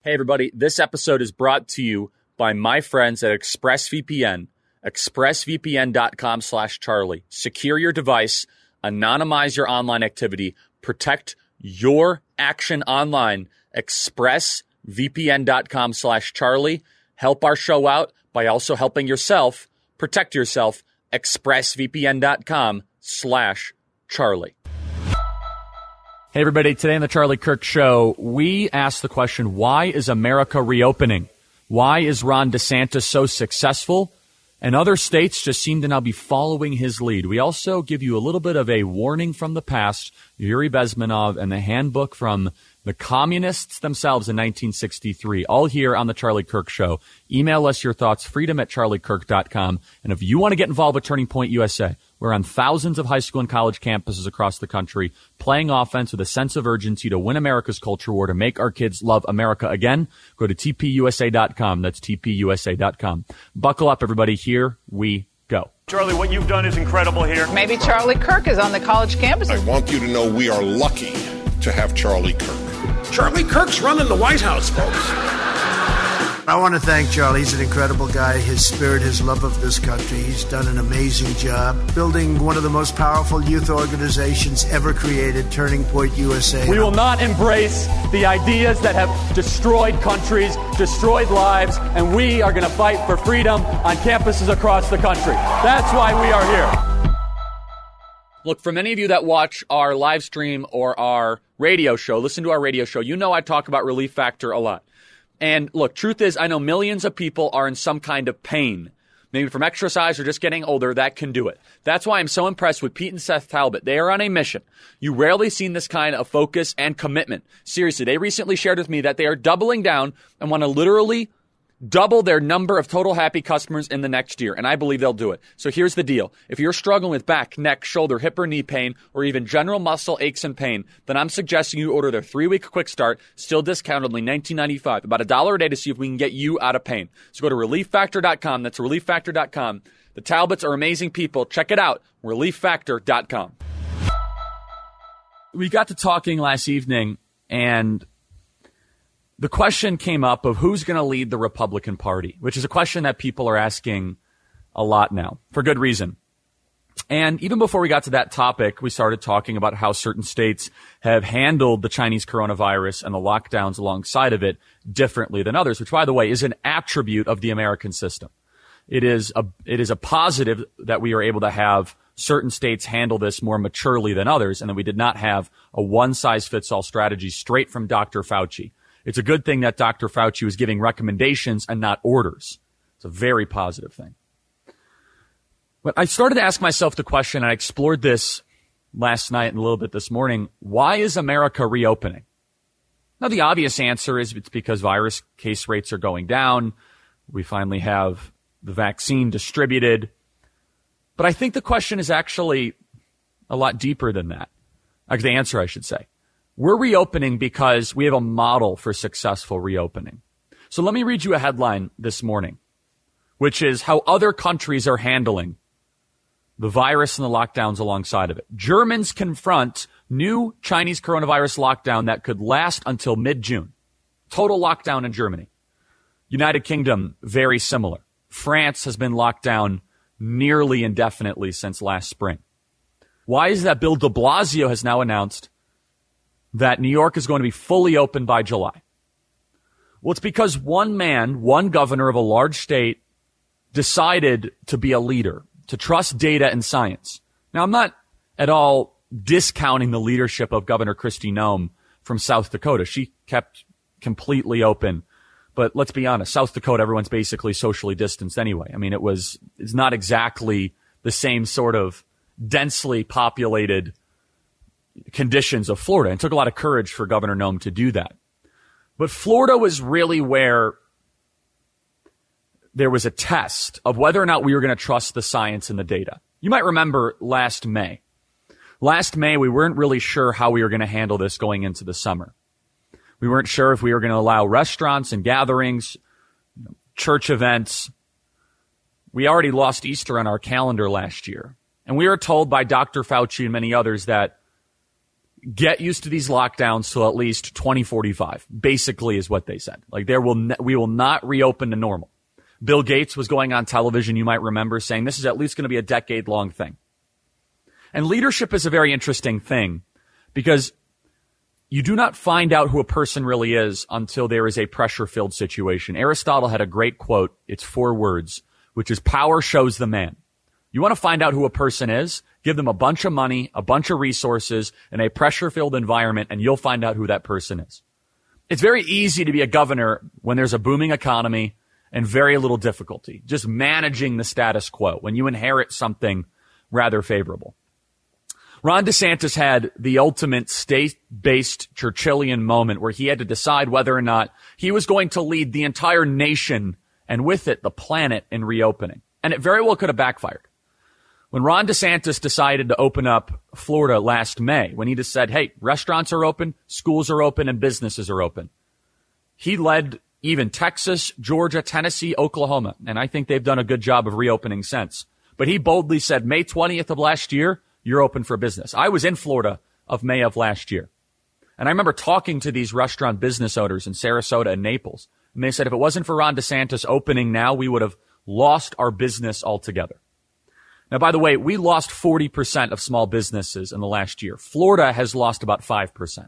Hey, everybody. This episode is brought to you by my friends at ExpressVPN. ExpressVPN.com/Charlie. Secure your device, anonymize your online activity, protect your action online. ExpressVPN.com/Charlie. Help our show out by also helping yourself. Protect yourself. ExpressVPN.com/Charlie. Hey, everybody. Today on the Charlie Kirk Show, we asked the question, why is America reopening? Why is Ron DeSantis so successful? And other states just seem to now be following his lead. We also give you a little bit of a warning from the past, Yuri Bezmenov and the handbook from the communists themselves in 1963, all here on the Charlie Kirk Show. Email us your thoughts, freedom@charliekirk.com. And if you want to get involved with Turning Point USA, we're on thousands of high school and college campuses across the country, playing offense with a sense of urgency to win America's culture war, to make our kids love America again. Go to tpusa.com. That's tpusa.com. Buckle up, everybody. Here we go. Charlie, what you've done is incredible here. Maybe Charlie Kirk is on the college campus. I want you to know we are lucky to have Charlie Kirk. Charlie Kirk's running the White House, folks. I want to thank Charlie. He's an incredible guy. His spirit, his love of this country. He's done an amazing job building one of the most powerful youth organizations ever created, Turning Point USA. We will not embrace the ideas that have destroyed countries, destroyed lives, and we are going to fight for freedom on campuses across the country. That's why we are here. Look, for many of you that watch our live stream or our radio show, listen to our radio show, you know I talk about Relief Factor a lot. And look, truth is, I know millions of people are in some kind of pain, maybe from exercise or just getting older, that can do it. That's why I'm so impressed with Pete and Seth Talbot. They are on a mission. You rarely seen this kind of focus and commitment. Seriously, they recently shared with me that they are doubling down and want to literally double their number of total happy customers in the next year, and I believe they'll do it. So here's the deal. If you're struggling with back, neck, shoulder, hip, or knee pain, or even general muscle aches and pain, then I'm suggesting you order their 3-week quick start, still discounted, only $19.95, about $1 a day to see if we can get you out of pain. So go to ReliefFactor.com. That's ReliefFactor.com. The Talbots are amazing people. Check it out, ReliefFactor.com. We got to talking last evening, and the question came up of who's going to lead the Republican Party, which is a question that people are asking a lot now, for good reason. And even before we got to that topic, we started talking about how certain states have handled the Chinese coronavirus and the lockdowns alongside of it differently than others, which, by the way, is an attribute of the American system. It is a positive that we are able to have certain states handle this more maturely than others, and that we did not have a one-size-fits-all strategy straight from Dr. Fauci. It's a good thing that Dr. Fauci was giving recommendations and not orders. It's a very positive thing. But I started to ask myself the question, and I explored this last night and a little bit this morning, why is America reopening? Now, the obvious answer is it's because virus case rates are going down. We finally have the vaccine distributed. But I think the question is actually a lot deeper than that. The answer, I should say. We're reopening because we have a model for successful reopening. So let me read you a headline this morning, which is how other countries are handling the virus and the lockdowns alongside of it. Germans confront new Chinese coronavirus lockdown that could last until mid-June. Total lockdown in Germany. United Kingdom, very similar. France has been locked down nearly indefinitely since last spring. Why is that? Bill de Blasio has now announced that New York is going to be fully open by July. Well, it's because one man, one governor of a large state, decided to be a leader, to trust data and science. Now, I'm not at all discounting the leadership of Governor Kristi Noem from South Dakota. She kept completely open. But let's be honest, South Dakota, everyone's basically socially distanced anyway. I mean, it's not exactly the same sort of densely populated conditions of Florida. And it took a lot of courage for Governor Noem to do that. But Florida was really where there was a test of whether or not we were going to trust the science and the data. You might remember last May. Last May, we weren't really sure how we were going to handle this going into the summer. We weren't sure if we were going to allow restaurants and gatherings, church events. We already lost Easter on our calendar last year. And we were told by Dr. Fauci and many others that get used to these lockdowns till at least 2045, basically is what they said. Like we will not reopen to normal. Bill Gates was going on television, you might remember, saying this is at least going to be a decade-long thing. And leadership is a very interesting thing because you do not find out who a person really is until there is a pressure-filled situation. Aristotle had a great quote. It's 4 words, which is power shows the man. You want to find out who a person is? Give them a bunch of money, a bunch of resources, and a pressure-filled environment, and you'll find out who that person is. It's very easy to be a governor when there's a booming economy and very little difficulty, just managing the status quo when you inherit something rather favorable. Ron DeSantis had the ultimate state-based Churchillian moment where he had to decide whether or not he was going to lead the entire nation and with it the planet in reopening. And it very well could have backfired. When Ron DeSantis decided to open up Florida last May, when he just said, hey, restaurants are open, schools are open, and businesses are open, he led even Texas, Georgia, Tennessee, Oklahoma, and I think they've done a good job of reopening since. But he boldly said, May 20th of last year, you're open for business. I was in Florida of May of last year. And I remember talking to these restaurant business owners in Sarasota and Naples. And they said if it wasn't for Ron DeSantis opening now, we would have lost our business altogether. Now, by the way, we lost 40% of small businesses in the last year. Florida has lost about 5%.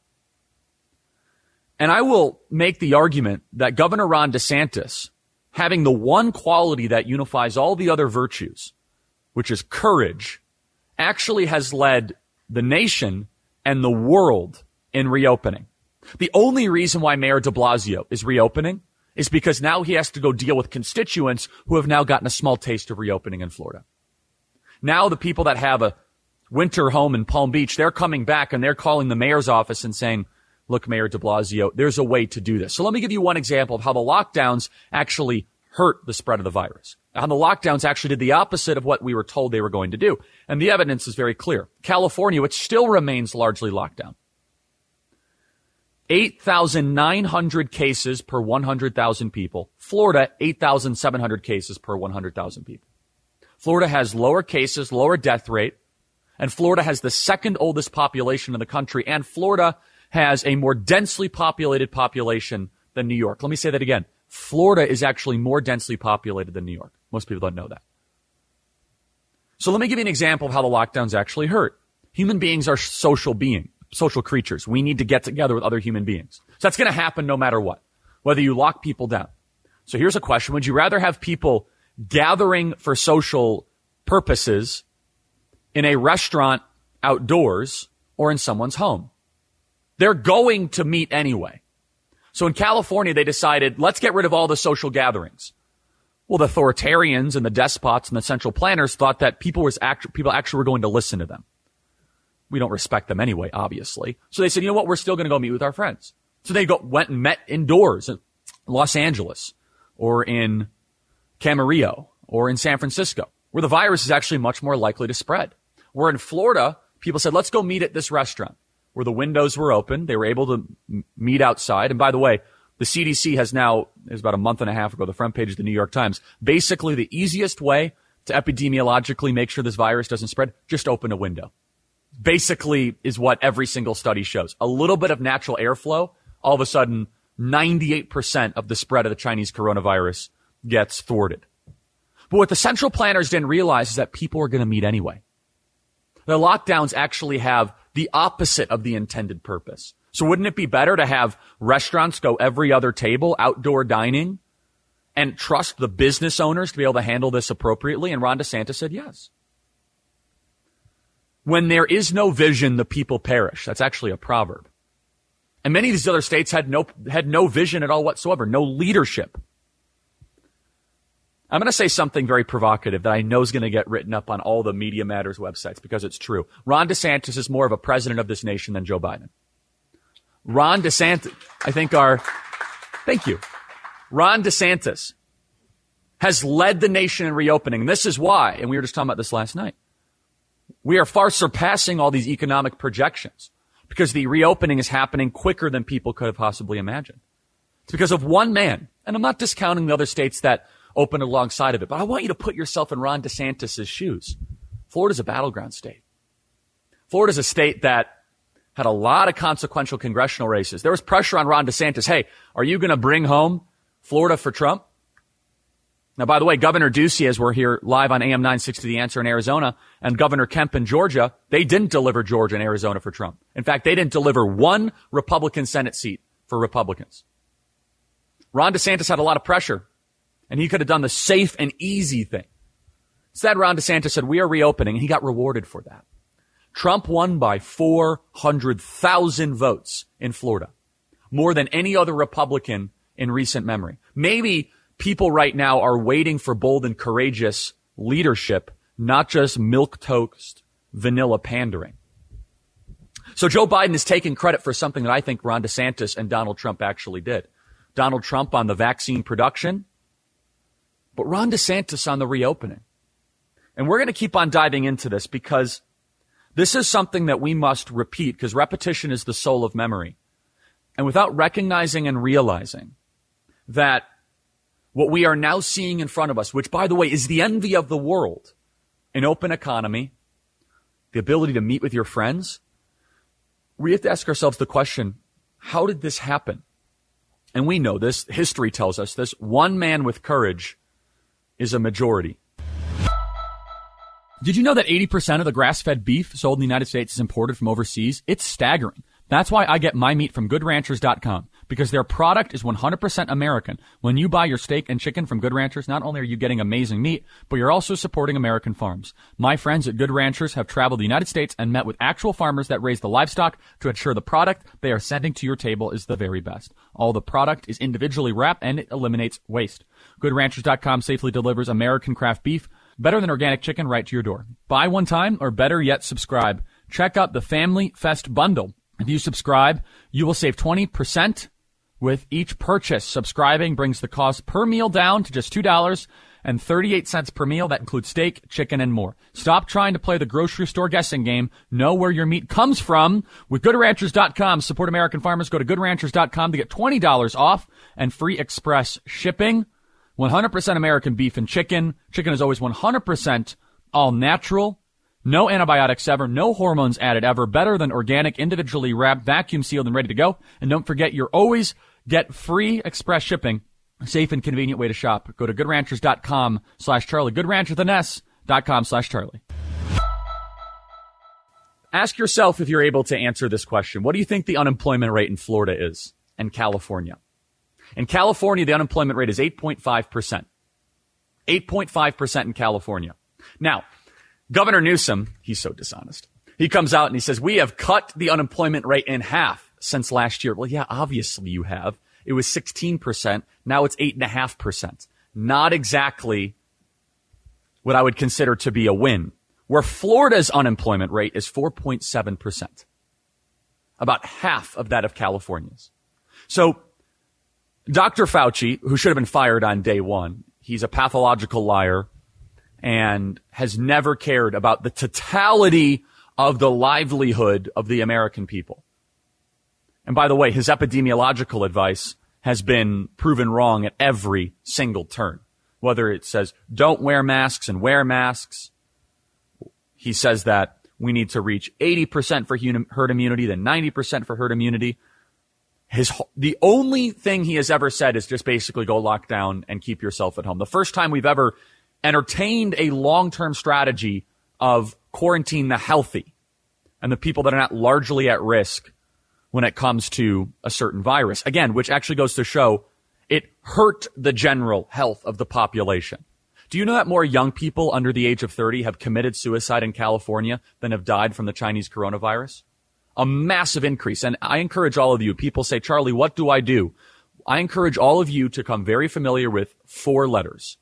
And I will make the argument that Governor Ron DeSantis, having the one quality that unifies all the other virtues, which is courage, actually has led the nation and the world in reopening. The only reason why Mayor de Blasio is reopening is because now he has to go deal with constituents who have now gotten a small taste of reopening in Florida. Now the people that have a winter home in Palm Beach, they're coming back and they're calling the mayor's office and saying, look, Mayor de Blasio, there's a way to do this. So let me give you one example of how the lockdowns actually hurt the spread of the virus. How the lockdowns actually did the opposite of what we were told they were going to do. And the evidence is very clear. California, which still remains largely locked down, 8,900 cases per 100,000 people. Florida, 8,700 cases per 100,000 people. Florida has lower cases, lower death rate, and Florida has the second oldest population in the country, and Florida has a more densely populated population than New York. Let me say that again. Florida is actually more densely populated than New York. Most people don't know that. So let me give you an example of how the lockdowns actually hurt. Human beings are social creatures. We need to get together with other human beings. So that's going to happen no matter what, whether you lock people down. So here's a question. Would you rather have people gathering for social purposes in a restaurant outdoors or in someone's home? They're going to meet anyway. So in California, they decided, let's get rid of all the social gatherings. Well, the authoritarians and the despots and the central planners thought that people actually were going to listen to them. We don't respect them anyway, obviously. So they said, you know what? We're still going to go meet with our friends. So they went and met indoors in Los Angeles or in Camarillo or in San Francisco, where the virus is actually much more likely to spread. Where in Florida, people said, let's go meet at this restaurant where the windows were open. They were able to meet outside. And by the way, the CDC has now, it was about a month and a half ago, the front page of the New York Times, basically the easiest way to epidemiologically make sure this virus doesn't spread, just open a window. Basically is what every single study shows. A little bit of natural airflow, all of a sudden 98% of the spread of the Chinese coronavirus gets thwarted. But what the central planners didn't realize is that people are going to meet anyway. The lockdowns actually have the opposite of the intended purpose. So wouldn't it be better to have restaurants go every other table, outdoor dining, and trust the business owners to be able to handle this appropriately? And Ron DeSantis said yes. When there is no vision, the people perish. That's actually a proverb. And many of these other states had no vision at all whatsoever, no leadership. I'm going to say something very provocative that I know is going to get written up on all the Media Matters websites because it's true. Ron DeSantis is more of a president of this nation than Joe Biden. Ron DeSantis, thank you. Ron DeSantis has led the nation in reopening. This is why, and we were just talking about this last night, we are far surpassing all these economic projections because the reopening is happening quicker than people could have possibly imagined. It's because of one man, and I'm not discounting the other states that open alongside of it, but I want you to put yourself in Ron DeSantis' shoes. Florida's a battleground state. Florida's a state that had a lot of consequential congressional races. There was pressure on Ron DeSantis. Hey, are you going to bring home Florida for Trump? Now, by the way, Governor Ducey, as we're here live on AM 960 The Answer in Arizona, and Governor Kemp in Georgia, they didn't deliver Georgia and Arizona for Trump. In fact, they didn't deliver one Republican Senate seat for Republicans. Ron DeSantis had a lot of pressure, and he could have done the safe and easy thing. Instead, Ron DeSantis said, we are reopening, and he got rewarded for that. Trump won by 400,000 votes in Florida, more than any other Republican in recent memory. Maybe people right now are waiting for bold and courageous leadership, not just milquetoast vanilla pandering. So Joe Biden is taking credit for something that I think Ron DeSantis and Donald Trump actually did. Donald Trump on the vaccine production, but Ron DeSantis on the reopening. And we're going to keep on diving into this because this is something that we must repeat because repetition is the soul of memory. And without recognizing and realizing that what we are now seeing in front of us, which, by the way, is the envy of the world, an open economy, the ability to meet with your friends, we have to ask ourselves the question, how did this happen? And we know this. History tells us this. One man with courage is a majority. Did you know that 80% of the grass-fed beef sold in the United States is imported from overseas? It's staggering. That's why I get my meat from GoodRanchers.com, because their product is 100% American. When you buy your steak and chicken from Good Ranchers, not only are you getting amazing meat, but you're also supporting American farms. My friends at Good Ranchers have traveled the United States and met with actual farmers that raise the livestock to ensure the product they are sending to your table is the very best. All the product is individually wrapped and it eliminates waste. GoodRanchers.com safely delivers American craft beef, better than organic chicken, right to your door. Buy one time, or better yet, subscribe. Check out the Family Fest Bundle. If you subscribe, you will save 20% with each purchase. Subscribing brings the cost per meal down to just $2.38 per meal. That includes steak, chicken, and more. Stop trying to play the grocery store guessing game. Know where your meat comes from with GoodRanchers.com. Support American farmers. Go to GoodRanchers.com to get $20 off and free express shipping. 100% American beef and chicken. Chicken is always 100% all natural. No antibiotics ever, no hormones added ever. Better than organic, individually wrapped, vacuum sealed, and ready to go. And don't forget, you always get free express shipping. A safe and convenient way to shop. Go to GoodRanchers.com/Charlie. GoodRanchersTheNest.com/Charlie. Ask yourself if you're able to answer this question. What do you think the unemployment rate in Florida is and California? In California, the unemployment rate is 8.5%. 8.5% in California. Now, Governor Newsom, he's so dishonest. He comes out and he says, we have cut the unemployment rate in half since last year. Well, yeah, obviously you have. It was 16%. Now it's 8.5%. Not exactly what I would consider to be a win. Where Florida's unemployment rate is 4.7%. About half of that of California's. So Dr. Fauci, who should have been fired on day one, he's a pathological liar and has never cared about the totality of the livelihood of the American people. And by the way, his epidemiological advice has been proven wrong at every single turn. Whether it says don't wear masks and wear masks, he says that we need to reach 80% for herd immunity, then 90% for herd immunity. The only thing he has ever said is just basically go lock down and keep yourself at home. The first time we've ever entertained a long-term strategy of quarantine the healthy and the people that are not largely at risk when it comes to a certain virus. Again, which actually goes to show it hurt the general health of the population. Do you know that more young people under the age of 30 have committed suicide in California than have died from the Chinese coronavirus? A massive increase. And I encourage all of you, people say, Charlie, what do I do? I encourage all of you to become very familiar with 4 letters.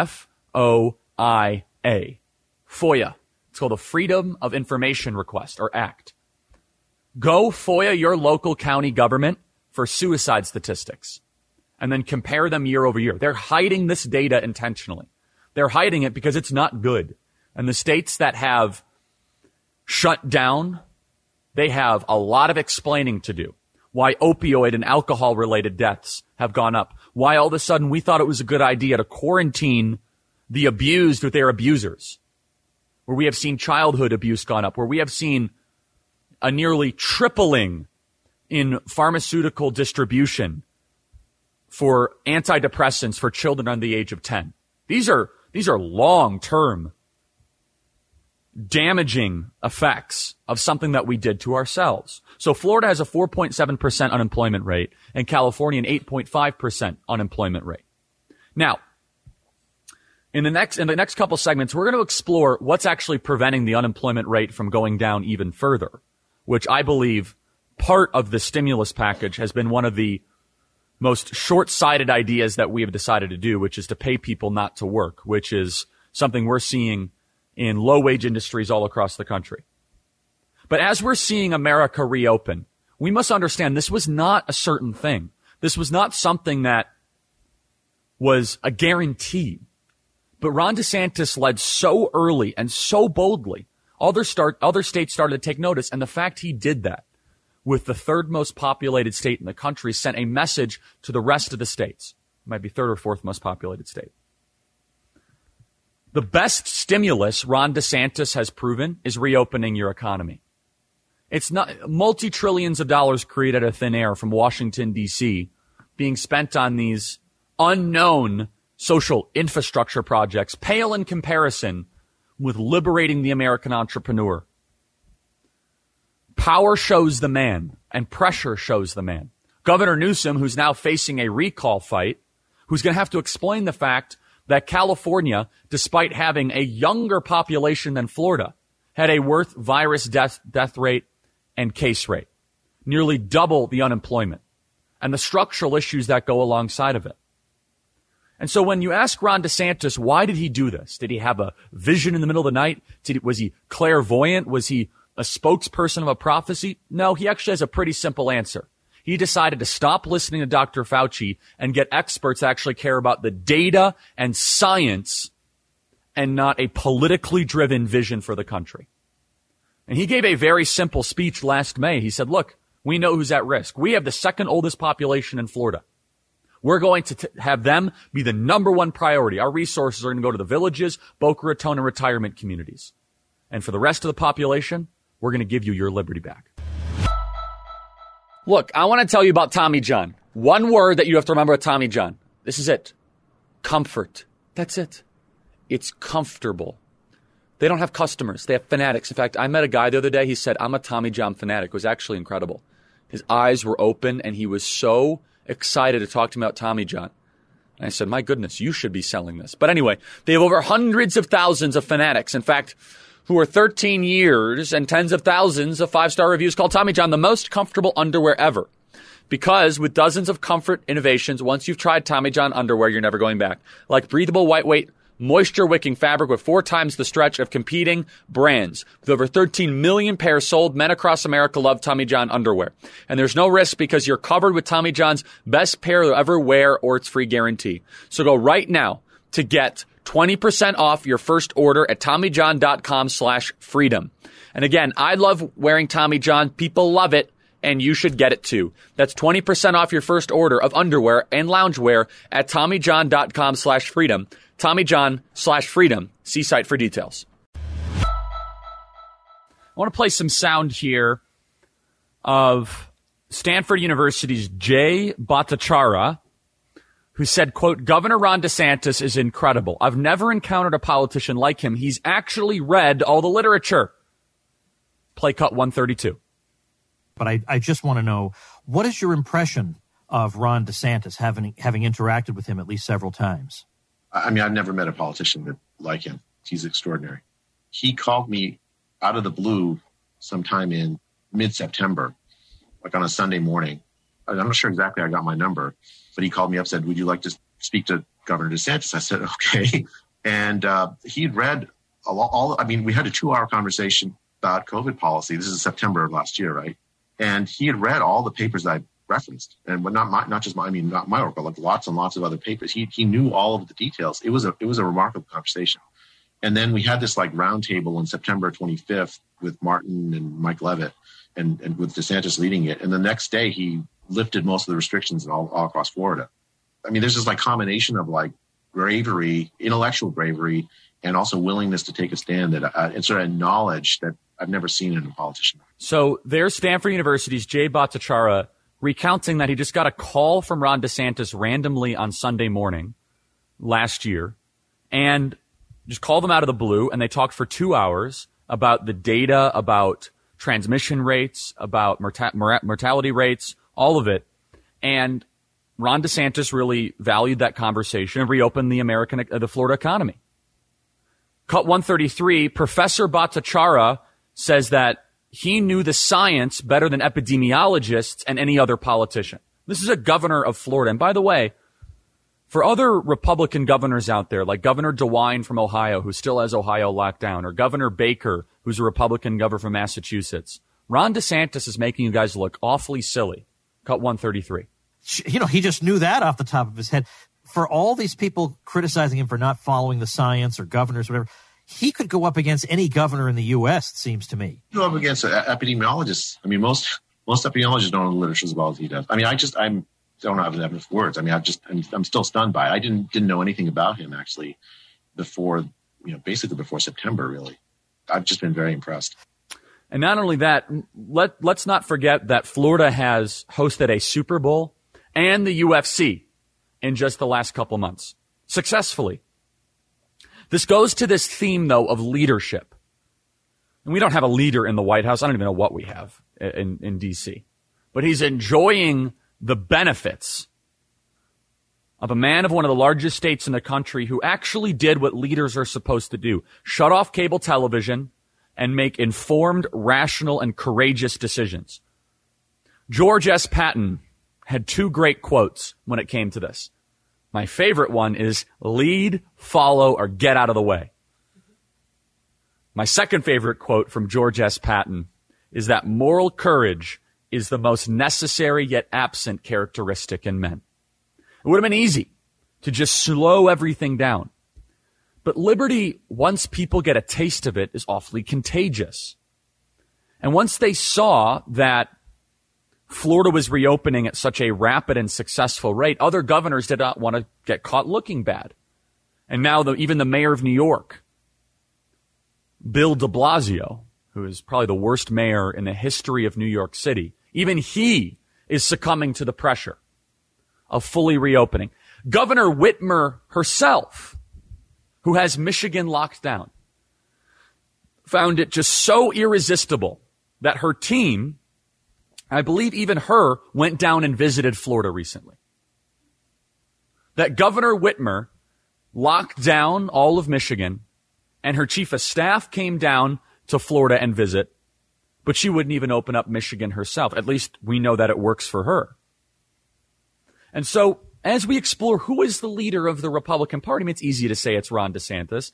FOIA. FOIA. It's called the Freedom of Information Request, or Act. Go FOIA your local county government for suicide statistics and then compare them year over year. They're hiding this data intentionally. They're hiding it because it's not good. And the states that have shut down, they have a lot of explaining to do. Why opioid and alcohol-related deaths have gone up. Why all of a sudden we thought it was a good idea to quarantine the abused with their abusers. Where we have seen childhood abuse gone up. Where we have seen a nearly tripling in pharmaceutical distribution for antidepressants for children under the age of 10. These are long-term damaging effects of something that we did to ourselves. So Florida has a 4.7% unemployment rate and California an 8.5% unemployment rate. Now, in the next couple segments, we're going to explore what's actually preventing the unemployment rate from going down even further, which I believe part of the stimulus package has been one of the most short-sighted ideas that we have decided to do, which is to pay people not to work, which is something we're seeing in low-wage industries all across the country. But as we're seeing America reopen, we must understand this was not a certain thing. This was not something that was a guarantee. But Ron DeSantis led so early and so boldly. Other states started to take notice, and the fact he did that with the third most populated state in the country sent a message to the rest of the states. It might be third or fourth most populated state. The best stimulus Ron DeSantis has proven is reopening your economy. It's not multi-trillions of dollars created out of thin air from Washington, D.C. being spent on these unknown social infrastructure projects, pale in comparison with liberating the American entrepreneur. Power shows the man, and pressure shows the man. Governor Newsom, who's now facing a recall fight, who's going to have to explain the fact that California, despite having a younger population than Florida, had a worse virus death rate and case rate, nearly double the unemployment, and the structural issues that go alongside of it. And so when you ask Ron DeSantis, why did he do this? Did he have a vision in the middle of the night? Was he clairvoyant? Was he a spokesperson of a prophecy? No, he actually has a pretty simple answer. He decided to stop listening to Dr. Fauci and get experts that actually care about the data and science and not a politically driven vision for the country. And he gave a very simple speech last May. He said, look, we know who's at risk. We have the second oldest population in Florida. We're going to have them be the number one priority. Our resources are going to go to the villages, Boca Raton, and retirement communities. And for the rest of the population, we're going to give you your liberty back. Look, I want to tell you about Tommy John. One word that you have to remember about Tommy John. This is it. Comfort. That's it. It's comfortable. They don't have customers. They have fanatics. In fact, I met a guy the other day. He said, I'm a Tommy John fanatic. It was actually incredible. His eyes were open, and he was so excited to talk to me about Tommy John. And I said, my goodness, you should be selling this. But anyway, they have over hundreds of thousands of fanatics. In fact, who are 13 years and tens of thousands of 5-star reviews, called Tommy John the most comfortable underwear ever. Because with dozens of comfort innovations, once you've tried Tommy John underwear, you're never going back. Like breathable, lightweight, moisture-wicking fabric with 4 times the stretch of competing brands. With over 13 million pairs sold, men across America love Tommy John underwear. And there's no risk because you're covered with Tommy John's best pair you'll ever wear or its free guarantee. So go right now to get 20% off your first order at TommyJohn.com/freedom. And again, I love wearing Tommy John. People love it, and you should get it too. That's 20% off your first order of underwear and loungewear at TommyJohn.com/freedom. TommyJohn/freedom. See site for details. I want to play some sound here of Stanford University's Jay Bhattacharya, who said, quote, Governor Ron DeSantis is incredible. I've never encountered a politician like him. He's actually read all the literature. Play cut 132. But I just want to know, what is your impression of Ron DeSantis, having interacted with him at least several times? I mean, I've never met a politician like him. He's extraordinary. He called me out of the blue sometime in mid-September, like on a Sunday morning. I'm not sure exactly how I got my number, but he called me up, said, would you like to speak to Governor DeSantis? I said, okay. And he'd read we had a 2-hour conversation about COVID policy. This is September of last year, right? And he had read all the papers I referenced, and not my work, but like lots and lots of other papers. He knew all of the details. It was a remarkable conversation. And then we had this like roundtable on September 25th with Martin and Mike Leavitt, and with DeSantis leading it. And the next day he lifted most of the restrictions all across Florida. I mean, there's this like combination of like bravery, intellectual bravery, and also willingness to take a stand that and sort of knowledge that I've never seen in a politician. So there's Stanford University's Jay Bhattacharya recounting that he just got a call from Ron DeSantis randomly on Sunday morning last year and just called them out of the blue, and they talked for 2 hours about the data, about transmission rates, about mortality rates, all of it. And Ron DeSantis really valued that conversation and reopened the Florida economy. Cut 133, Professor Bhattacharya says that he knew the science better than epidemiologists and any other politician. This is a governor of Florida. And by the way, for other Republican governors out there, like Governor DeWine from Ohio, who still has Ohio locked down, or Governor Baker, who's a Republican governor from Massachusetts, Ron DeSantis is making you guys look awfully silly. Cut 133. You know, he just knew that off the top of his head. For all these people criticizing him for not following the science or governors, whatever, he could go up against any governor in the U.S., it seems to me. Go up against epidemiologists. I mean, most epidemiologists don't know the literature as well as he does. I mean, I don't have enough words. I mean, I'm still stunned by it. I didn't know anything about him actually before, basically before September, really. I've just been very impressed. And not only that, let's not forget that Florida has hosted a Super Bowl and the UFC in just the last couple months, successfully. This goes to this theme, though, of leadership. And we don't have a leader in the White House. I don't even know what we have in D.C. But he's enjoying the benefits of a man of one of the largest states in the country who actually did what leaders are supposed to do: shut off cable television and make informed, rational, and courageous decisions. George S. Patton had 2 great quotes when it came to this. My favorite one is lead, follow, or get out of the way. My second favorite quote from George S. Patton is that moral courage is the most necessary yet absent characteristic in men. It would have been easy to just slow everything down. But liberty, once people get a taste of it, is awfully contagious. And once they saw that Florida was reopening at such a rapid and successful rate, other governors did not want to get caught looking bad. And now even the mayor of New York, Bill de Blasio, who is probably the worst mayor in the history of New York City, even he is succumbing to the pressure of fully reopening. Governor Whitmer herself, who has Michigan locked down, found it just so irresistible that her team, I believe even her, went down and visited Florida recently. That Governor Whitmer locked down all of Michigan, and her chief of staff came down to Florida and visit, but she wouldn't even open up Michigan herself. At least we know that it works for her. And so as we explore who is the leader of the Republican Party, I mean, it's easy to say it's Ron DeSantis.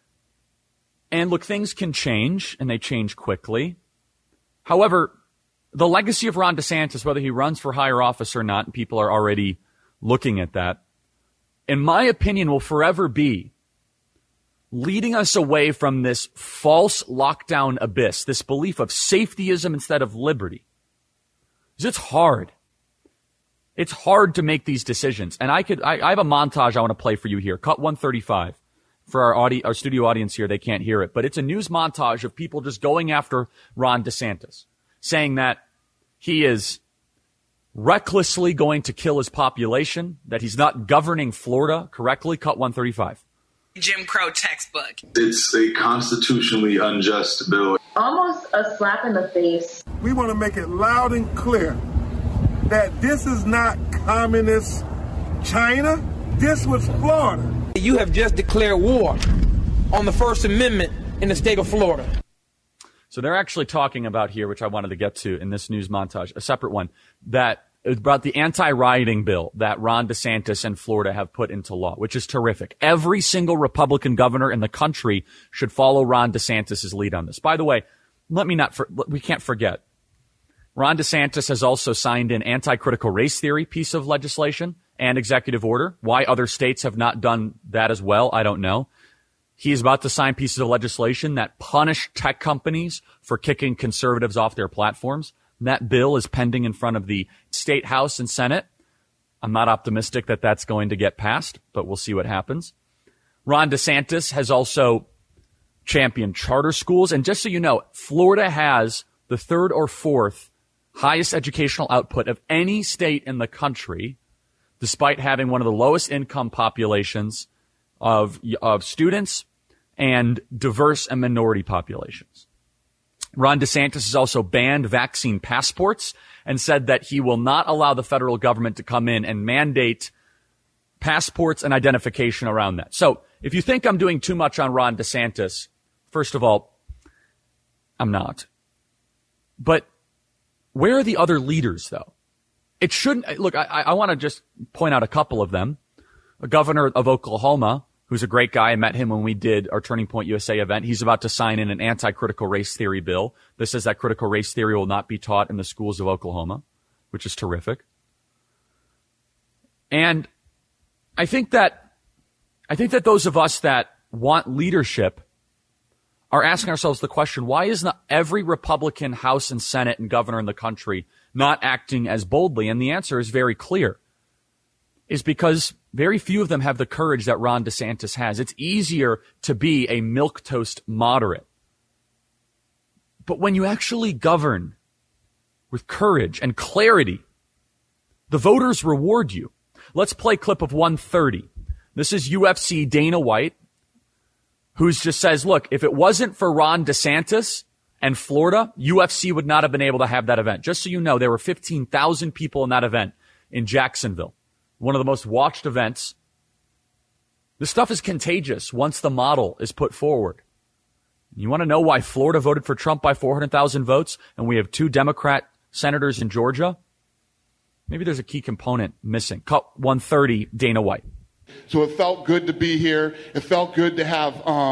And look, things can change, and they change quickly. However, the legacy of Ron DeSantis, whether he runs for higher office or not, and people are already looking at that, in my opinion, will forever be leading us away from this false lockdown abyss, this belief of safetyism instead of liberty. Because it's hard. It's hard to make these decisions. And I have a montage I want to play for you here. Cut 135. For our studio audience here, they can't hear it. But it's a news montage of people just going after Ron DeSantis, saying that he is recklessly going to kill his population, that he's not governing Florida correctly. Cut 135. Jim Crow textbook. It's a constitutionally unjust bill. Almost a slap in the face. We want to make it loud and clear that this is not communist China. This was Florida. You have just declared war on the First Amendment in the state of Florida. So they're actually talking about here, which I wanted to get to in this news montage, a separate one, that about the anti-rioting bill that Ron DeSantis and Florida have put into law, which is terrific. Every single Republican governor in the country should follow Ron DeSantis' lead on this. By the way, we can't forget, Ron DeSantis has also signed an anti-critical race theory piece of legislation and executive order. Why other states have not done that as well, I don't know. He is about to sign pieces of legislation that punish tech companies for kicking conservatives off their platforms. That bill is pending in front of the State House and Senate. I'm not optimistic that that's going to get passed, but we'll see what happens. Ron DeSantis has also championed charter schools. And just so you know, Florida has the third or fourth highest educational output of any state in the country, despite having one of the lowest income populations of students and diverse and minority populations. Ron DeSantis has also banned vaccine passports and said that he will not allow the federal government to come in and mandate passports and identification around that. So if you think I'm doing too much on Ron DeSantis, first of all, I'm not. But where are the other leaders, though? It shouldn't. Look, I want to just point out a couple of them. A governor of Oklahoma, who's a great guy. I met him when we did our Turning Point USA event. He's about to sign in an anti-critical race theory bill that says that critical race theory will not be taught in the schools of Oklahoma, which is terrific. And I think that those of us that want leadership are asking ourselves the question, why isn't every Republican House and Senate and governor in the country not acting as boldly? And the answer is very clear. Is because very few of them have the courage that Ron DeSantis has. It's easier to be a milquetoast moderate. But when you actually govern with courage and clarity, the voters reward you. Let's play clip of 130. This is UFC Dana White, who just says, look, if it wasn't for Ron DeSantis and Florida, UFC would not have been able to have that event. Just so you know, there were 15,000 people in that event in Jacksonville. One of the most watched events. This stuff is contagious once the model is put forward. You want to know why Florida voted for Trump by 400,000 votes and we have 2 Democrat senators in Georgia? Maybe there's a key component missing. Cut 130, Dana White. So it felt good to be here. It felt good to have,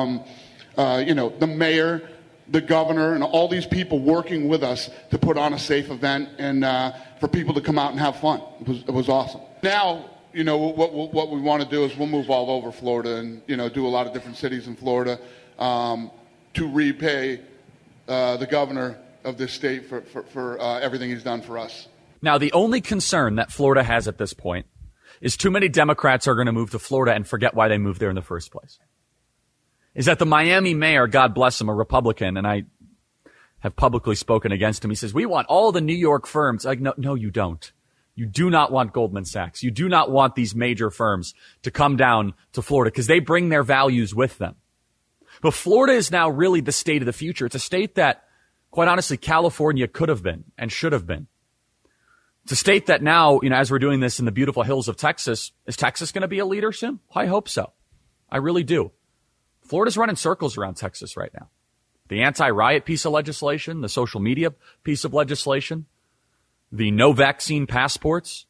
the mayor, the governor, and all these people working with us to put on a safe event and for people to come out and have fun. It was awesome. Now, what we want to do is we'll move all over Florida and, do a lot of different cities in Florida to repay the governor of this state for everything he's done for us. Now, the only concern that Florida has at this point is too many Democrats are going to move to Florida and forget why they moved there in the first place. Is that the Miami mayor, God bless him, a Republican, and I have publicly spoken against him. He says, we want all the New York firms. Like, no, you don't. You do not want Goldman Sachs. You do not want these major firms to come down to Florida because they bring their values with them. But Florida is now really the state of the future. It's a state that, quite honestly, California could have been and should have been. It's a state that now, as we're doing this in the beautiful hills of Texas, is Texas going to be a leader soon? I hope so. I really do. Florida's running circles around Texas right now. The anti-riot piece of legislation, the social media piece of legislation, the no vaccine passports,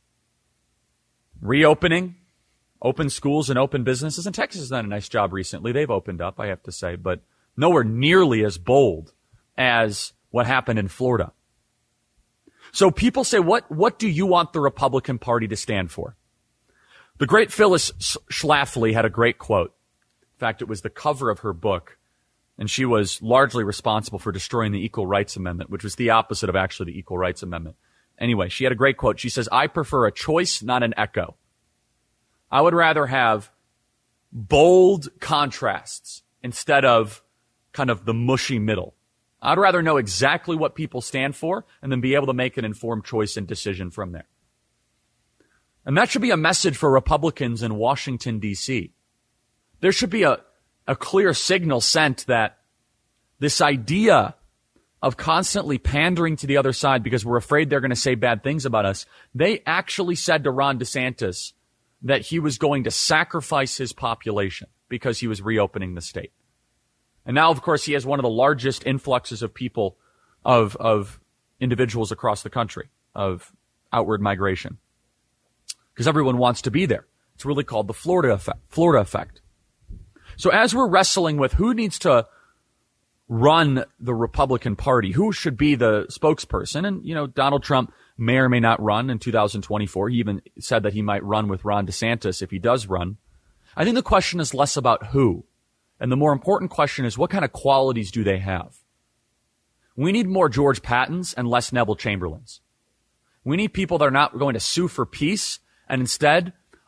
reopening, open schools and open businesses. And Texas has done a nice job recently. They've opened up, I have to say, but nowhere nearly as bold as what happened in Florida. So people say, what do you want the Republican Party to stand for? The great Phyllis Schlafly had a great quote. In fact, it was the cover of her book, and she was largely responsible for destroying the Equal Rights Amendment, which was the opposite of actually the Equal Rights Amendment. Anyway, she had a great quote. She says, I prefer a choice, not an echo. I would rather have bold contrasts instead of kind of the mushy middle. I'd rather know exactly what people stand for and then be able to make an informed choice and decision from there. And that should be a message for Republicans in Washington, D.C. There should be a clear signal sent that this idea of constantly pandering to the other side because we're afraid they're going to say bad things about us, they actually said to Ron DeSantis that he was going to sacrifice his population because he was reopening the state. And now, of course, he has one of the largest influxes of people, of individuals across the country, of outward migration. Because everyone wants to be there. It's really called the Florida effect. So as we're wrestling with who needs to run the Republican Party, who should be the spokesperson, and, Donald Trump may or may not run in 2024. He even said that he might run with Ron DeSantis if he does run. I think the question is less about who. And the more important question is, what kind of qualities do they have? We need more George Pattons and less Neville Chamberlains. We need people that are not going to sue for peace and instead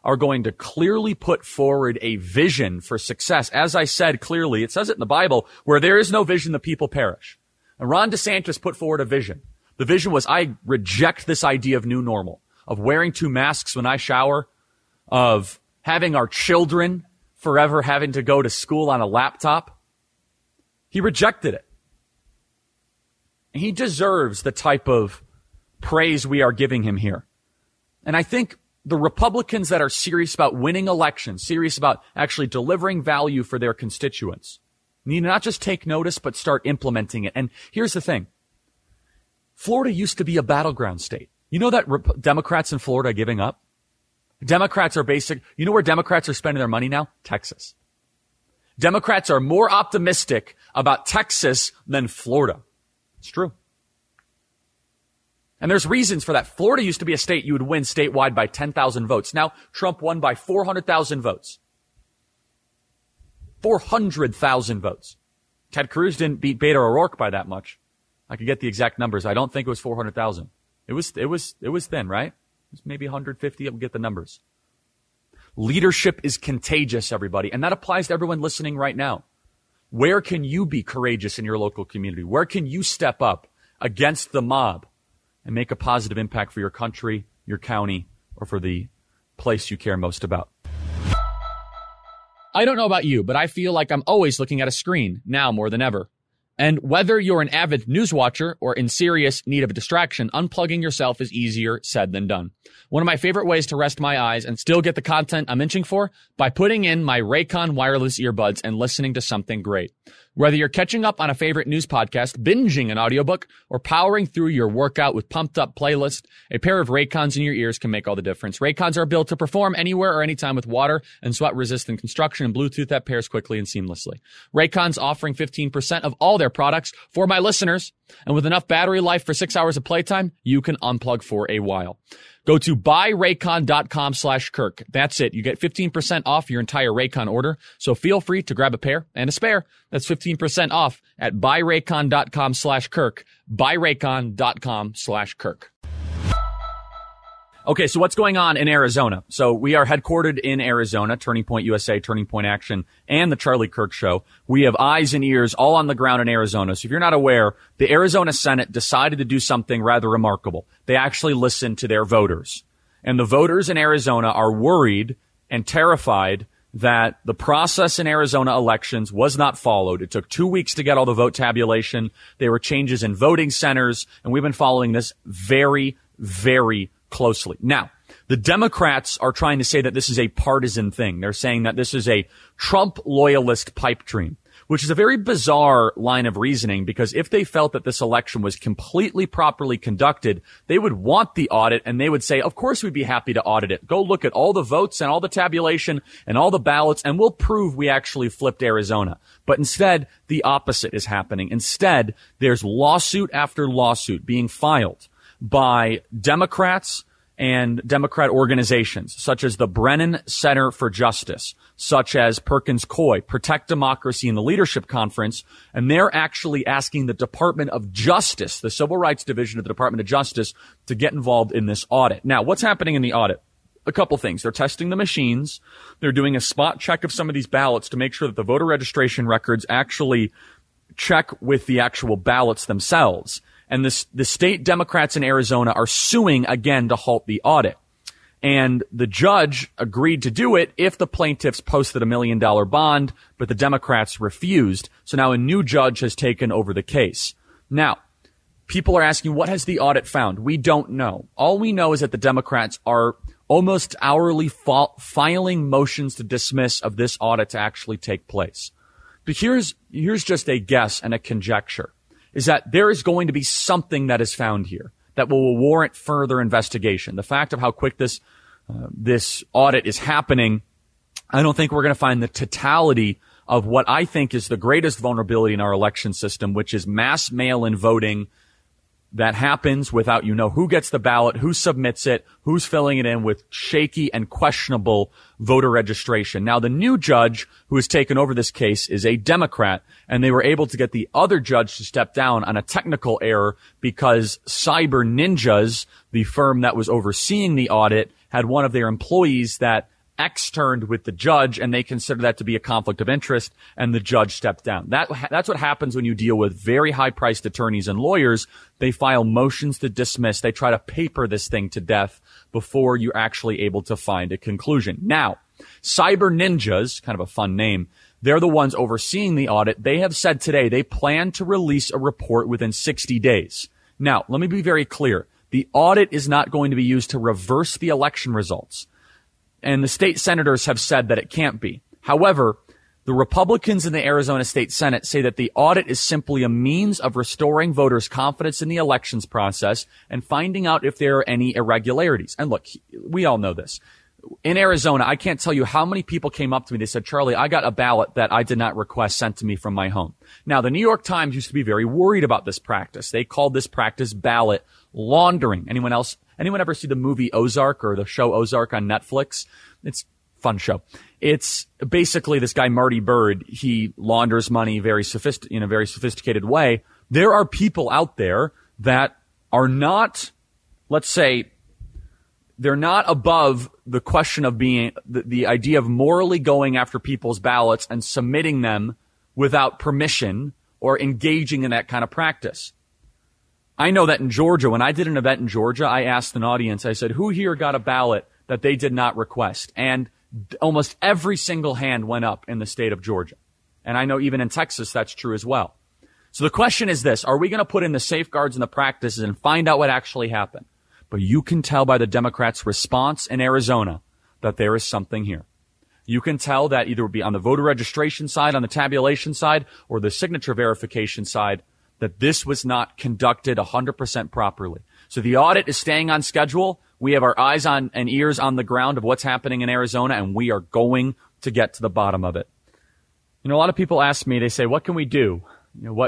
are going to clearly put forward a vision for success. As I said clearly, it says it in the Bible, where there is no vision, the people perish. And Ron DeSantis put forward a vision. The vision was, I reject this idea of new normal, of wearing 2 masks when I shower, of having our children forever having to go to school on a laptop. He rejected it. And he deserves the type of praise we are giving him here. And I think the Republicans that are serious about winning elections, serious about actually delivering value for their constituents, need to not just take notice, but start implementing it. And here's the thing. Florida used to be a battleground state. You know that Democrats in Florida are giving up? Democrats are you know where Democrats are spending their money now? Texas. Democrats are more optimistic about Texas than Florida. It's true. And there's reasons for that. Florida used to be a state you would win statewide by 10,000 votes. Now, Trump won by 400,000 votes. 400,000 votes. Ted Cruz didn't beat Beto O'Rourke by that much. I could get the exact numbers. I don't think it was 400,000. It was thin, right? It was maybe 150. I'll get the numbers. Leadership is contagious, everybody. And that applies to everyone listening right now. Where can you be courageous in your local community? Where can you step up against the mob and make a positive impact for your country, your county, or for the place you care most about? I don't know about you, but I feel like I'm always looking at a screen, now more than ever. And whether you're an avid news watcher or in serious need of a distraction, unplugging yourself is easier said than done. One of my favorite ways to rest my eyes and still get the content I'm inching for? By putting in my Raycon wireless earbuds and listening to something great. Whether you're catching up on a favorite news podcast, binging an audiobook, or powering through your workout with pumped up playlist, a pair of Raycons in your ears can make all the difference. Raycons are built to perform anywhere or anytime with water and sweat resistant construction and Bluetooth that pairs quickly and seamlessly. Raycon's offering 15% of all their products for my listeners. And with enough battery life for 6 hours of playtime, you can unplug for a while. Go to buyraycon.com/Kirk. That's it. You get 15% off your entire Raycon order. So feel free to grab a pair and a spare. That's 15% off at buyraycon.com/Kirk. Buyraycon.com/Kirk. Okay, so what's going on in Arizona? So we are headquartered in Arizona, Turning Point USA, Turning Point Action, and the Charlie Kirk Show. We have eyes and ears all on the ground in Arizona. So if you're not aware, the Arizona Senate decided to do something rather remarkable. They actually listened to their voters. And the voters in Arizona are worried and terrified that the process in Arizona elections was not followed. It took 2 weeks to get all the vote tabulation. There were changes in voting centers, and we've been following this very, very closely. Now, the Democrats are trying to say that this is a partisan thing. They're saying that this is a Trump loyalist pipe dream, which is a very bizarre line of reasoning, because if they felt that this election was completely properly conducted, they would want the audit, and they would say, of course we'd be happy to audit it. Go look at all the votes and all the tabulation and all the ballots, and we'll prove we actually flipped Arizona. But instead, the opposite is happening. Instead, there's lawsuit after lawsuit being filed by Democrats and Democrat organizations, such as the Brennan Center for Justice, such as Perkins Coie, Protect Democracy and the Leadership Conference, and they're actually asking the Department of Justice, the Civil Rights Division of the Department of Justice, to get involved in this audit. Now, what's happening in the audit? A couple things. They're testing the machines. They're doing a spot check of some of these ballots to make sure that the voter registration records actually check with the actual ballots themselves. And the state Democrats in Arizona are suing again to halt the audit. And the judge agreed to do it if the plaintiffs posted $1 million bond, but the Democrats refused. So now a new judge has taken over the case. Now, people are asking, what has the audit found? We don't know. All we know is that the Democrats are almost hourly filing motions to dismiss of this audit to actually take place. But here's just a guess and a conjecture, is that there is going to be something that is found here that will warrant further investigation. The fact of how quick this audit is happening, I don't think we're going to find the totality of what I think is the greatest vulnerability in our election system, which is mass mail-in voting that happens without who gets the ballot, who submits it, who's filling it in with shaky and questionable voter registration. Now, the new judge who has taken over this case is a Democrat, and they were able to get the other judge to step down on a technical error because Cyber Ninjas, the firm that was overseeing the audit, had one of their employees that externed with the judge, and they consider that to be a conflict of interest, and the judge stepped down. That's what happens when you deal with very high-priced attorneys and lawyers. They file motions to dismiss. They try to paper this thing to death before you're actually able to find a conclusion. Now, Cyber Ninjas, kind of a fun name, they're the ones overseeing the audit. They have said today they plan to release a report within 60 days. Now, let me be very clear. The audit is not going to be used to reverse the election results. And the state senators have said that it can't be. However, the Republicans in the Arizona State Senate say that the audit is simply a means of restoring voters' confidence in the elections process and finding out if there are any irregularities. And look, we all know this. In Arizona, I can't tell you how many people came up to me. They said, Charlie, I got a ballot that I did not request sent to me from my home. Now, the New York Times used to be very worried about this practice. They called this practice ballot laundering. Anyone ever see the movie Ozark or the show Ozark on Netflix? It's a fun show. It's basically this guy, Marty Byrde. He launders money in a very sophisticated way. There are people out there that are not, let's say, they're not above the question of being the idea of morally going after people's ballots and submitting them without permission or engaging in that kind of practice. I know that in Georgia, when I did an event in Georgia, I asked an audience, I said, who here got a ballot that they did not request? And almost every single hand went up in the state of Georgia. And I know even in Texas, that's true as well. So the question is this, are we going to put in the safeguards and the practices and find out what actually happened? But you can tell by the Democrats' response in Arizona that there is something here. You can tell that either would be on the voter registration side, on the tabulation side, or the signature verification side, that this was not conducted 100% properly. So the audit is staying on schedule. We have our eyes on and ears on the ground of what's happening in Arizona, and we are going to get to the bottom of it. You know, a lot of people ask me, they say, what can we do? You know,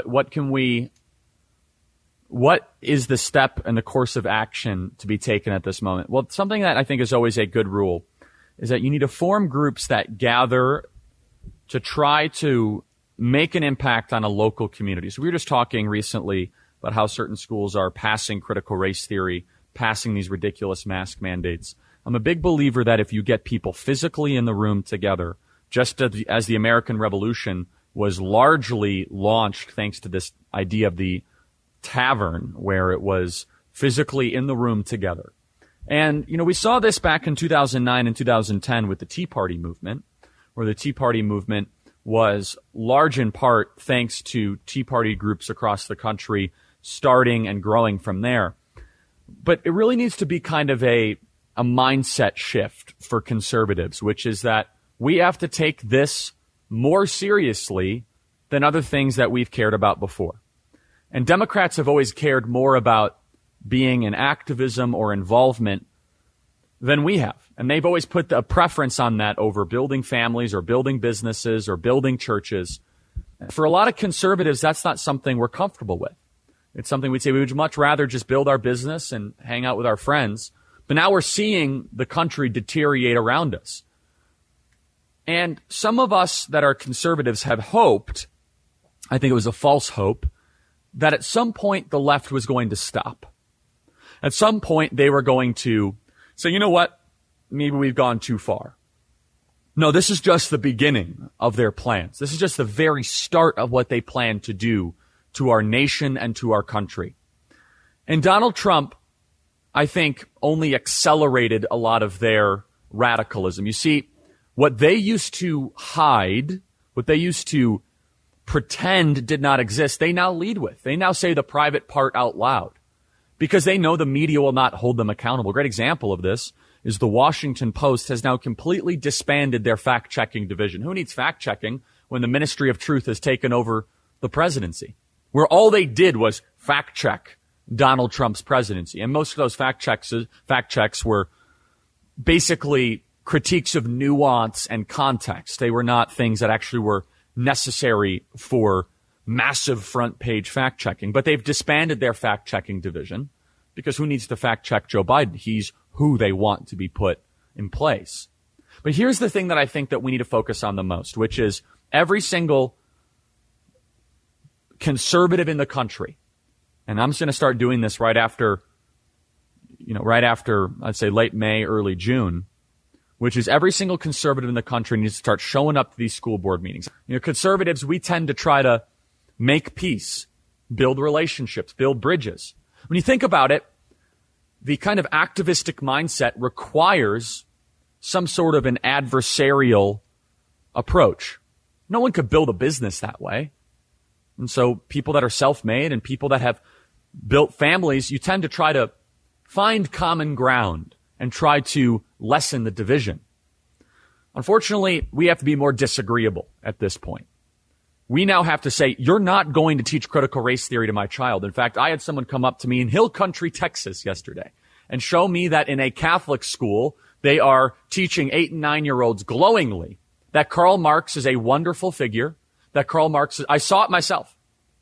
what is the step and the course of action to be taken at this moment? Well, something that I think is always a good rule is that you need to form groups that gather to try to make an impact on a local community. So we were just talking recently about how certain schools are passing critical race theory, passing these ridiculous mask mandates. I'm a big believer that if you get people physically in the room together, just as the American Revolution was largely launched thanks to this idea of the tavern, where it was physically in the room together. And, you know, we saw this back in 2009 and 2010 with the Tea Party movement, where the Tea Party movement was large in part thanks to Tea Party groups across the country starting and growing from there. But it really needs to be kind of a mindset shift for conservatives, which is that we have to take this more seriously than other things that we've cared about before. And Democrats have always cared more about being in activism or involvement than we have. And they've always put a preference on that over building families or building businesses or building churches. For a lot of conservatives, that's not something we're comfortable with. It's something we'd say we would much rather just build our business and hang out with our friends. But now we're seeing the country deteriorate around us. And some of us that are conservatives have hoped, I think it was a false hope, that at some point the left was going to stop. At some point they were going to say, you know what, maybe we've gone too far. No, this is just the beginning of their plans. This is just the very start of what they plan to do to our nation and to our country. And Donald Trump, I think, only accelerated a lot of their radicalism. You see, what they used to hide, what they used to pretend did not exist, they now lead with. They now say the private part out loud because they know the media will not hold them accountable. A great example of this is the Washington Post has now completely disbanded their fact-checking division. Who needs fact-checking when the Ministry of Truth has taken over the presidency, where all they did was fact-check Donald Trump's presidency? And most of those fact checks were basically critiques of nuance and context. They were not things that actually were necessary for massive front page fact checking. But they've disbanded their fact checking division because who needs to fact check Joe Biden? He's who they want to be put in place. But here's the thing that I think that we need to focus on the most, which is every single conservative in the country. And I'm just going to start doing this right after, I'd say late May, early June. which is every single conservative in the country needs to start showing up to these school board meetings. Conservatives, we tend to try to make peace, build relationships, build bridges. When you think about it, the kind of activistic mindset requires some sort of an adversarial approach. No one could build a business that way. And so people that are self-made and people that have built families, you tend to try to find common ground and try to lessen the division. Unfortunately, we have to be more disagreeable at this point. We now have to say, you're not going to teach critical race theory to my child. In fact, I had someone come up to me in Hill Country, Texas yesterday and show me that in a Catholic school, they are teaching 8 and 9-year-olds glowingly that Karl Marx is a wonderful figure, that Karl Marx I saw it myself.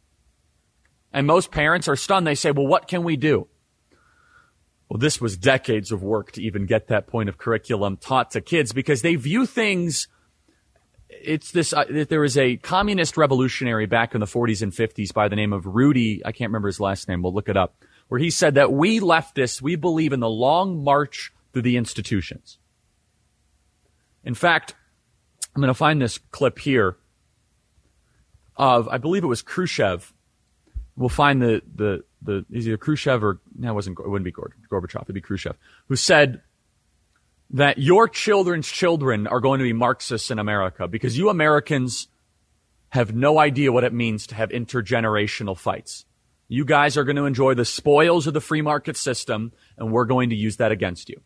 And most parents are stunned. They say, well, what can we do? Well, this was decades of work to even get that point of curriculum taught to kids because they view things. It's this, there was a communist revolutionary back in the 40s and 50s by the name of Rudy. I can't remember his last name. We'll look it up. Where he said that we leftists, we believe in the long march through the institutions. In fact, I'm going to find this clip here of, I believe it was Khrushchev. We'll find the either Khrushchev or, no, it wouldn't be Gorbachev, it'd be Khrushchev, who said that your children's children are going to be Marxists in America because you Americans have no idea what it means to have intergenerational fights. You guys are going to enjoy the spoils of the free market system, and we're going to use that against you.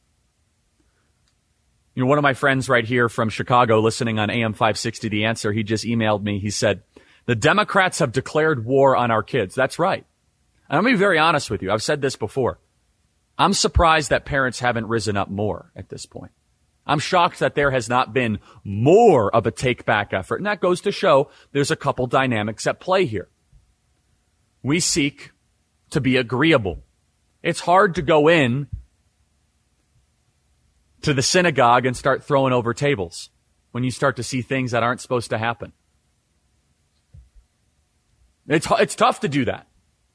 You know, one of my friends right here from Chicago listening on AM 560 The Answer, he just emailed me. He said, the Democrats have declared war on our kids. That's right. And I'm going to be very honest with you. I've said this before. I'm surprised that parents haven't risen up more at this point. I'm shocked that there has not been more of a take-back effort. And that goes to show there's a couple dynamics at play here. We seek to be agreeable. It's hard to go in to the synagogue and start throwing over tables when you start to see things that aren't supposed to happen. It's tough to do that.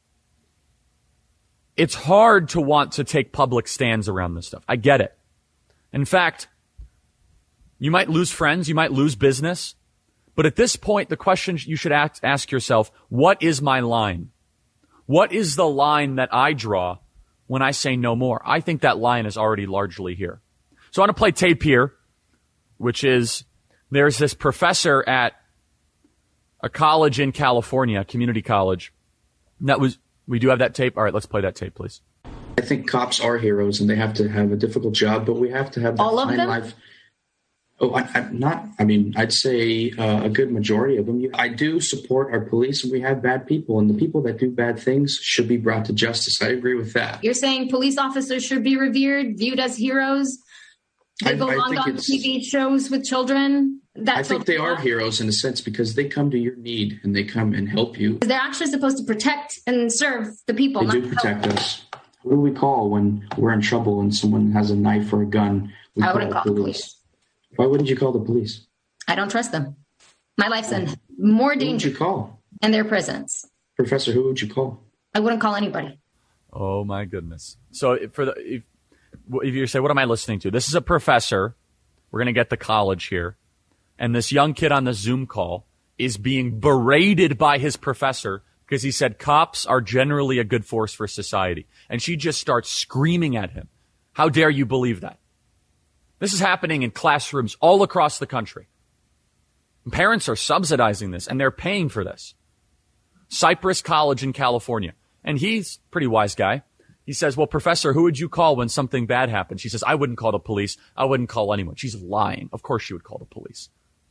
It's hard to want to take public stands around this stuff. I get it. In fact, you might lose friends, you might lose business, but at this point, the question you should ask yourself, what is my line? What is the line that I draw when I say no more? I think that line is already largely here. So I want to play tape here, which is there's this professor at a college in California, community college. We do have that tape. All right, let's play that tape, please. I think cops are heroes and they have to have a difficult job, but we have to have that all of them. Life. Oh, I'd say a good majority of them. I do support our police, and we have bad people, and the people that do bad things should be brought to justice. I agree with that. You're saying police officers should be revered, viewed as heroes? They belong on TV shows with children? I think they are heroes in a sense because they come to your need and they come and help you. They're actually supposed to protect and serve the people. They do protect us. Who do we call when we're in trouble and someone has a knife or a gun? I wouldn't call the police. Why wouldn't you call the police? I don't trust them. My life's in more danger. Who would you call? In their presence. Professor, who would you call? I wouldn't call anybody. Oh, my goodness. So if you say, what am I listening to? This is a professor. We're going to get to college here. And this young kid on the Zoom call is being berated by his professor because he said cops are generally a good force for society. And she just starts screaming at him. How dare you believe that? This is happening in classrooms all across the country. And parents are subsidizing this, and they're paying for this. Cypress College in California. And he's a pretty wise guy. He says, well, professor, who would you call when something bad happens? She says, I wouldn't call the police. I wouldn't call anyone. She's lying. Of course she would call the police.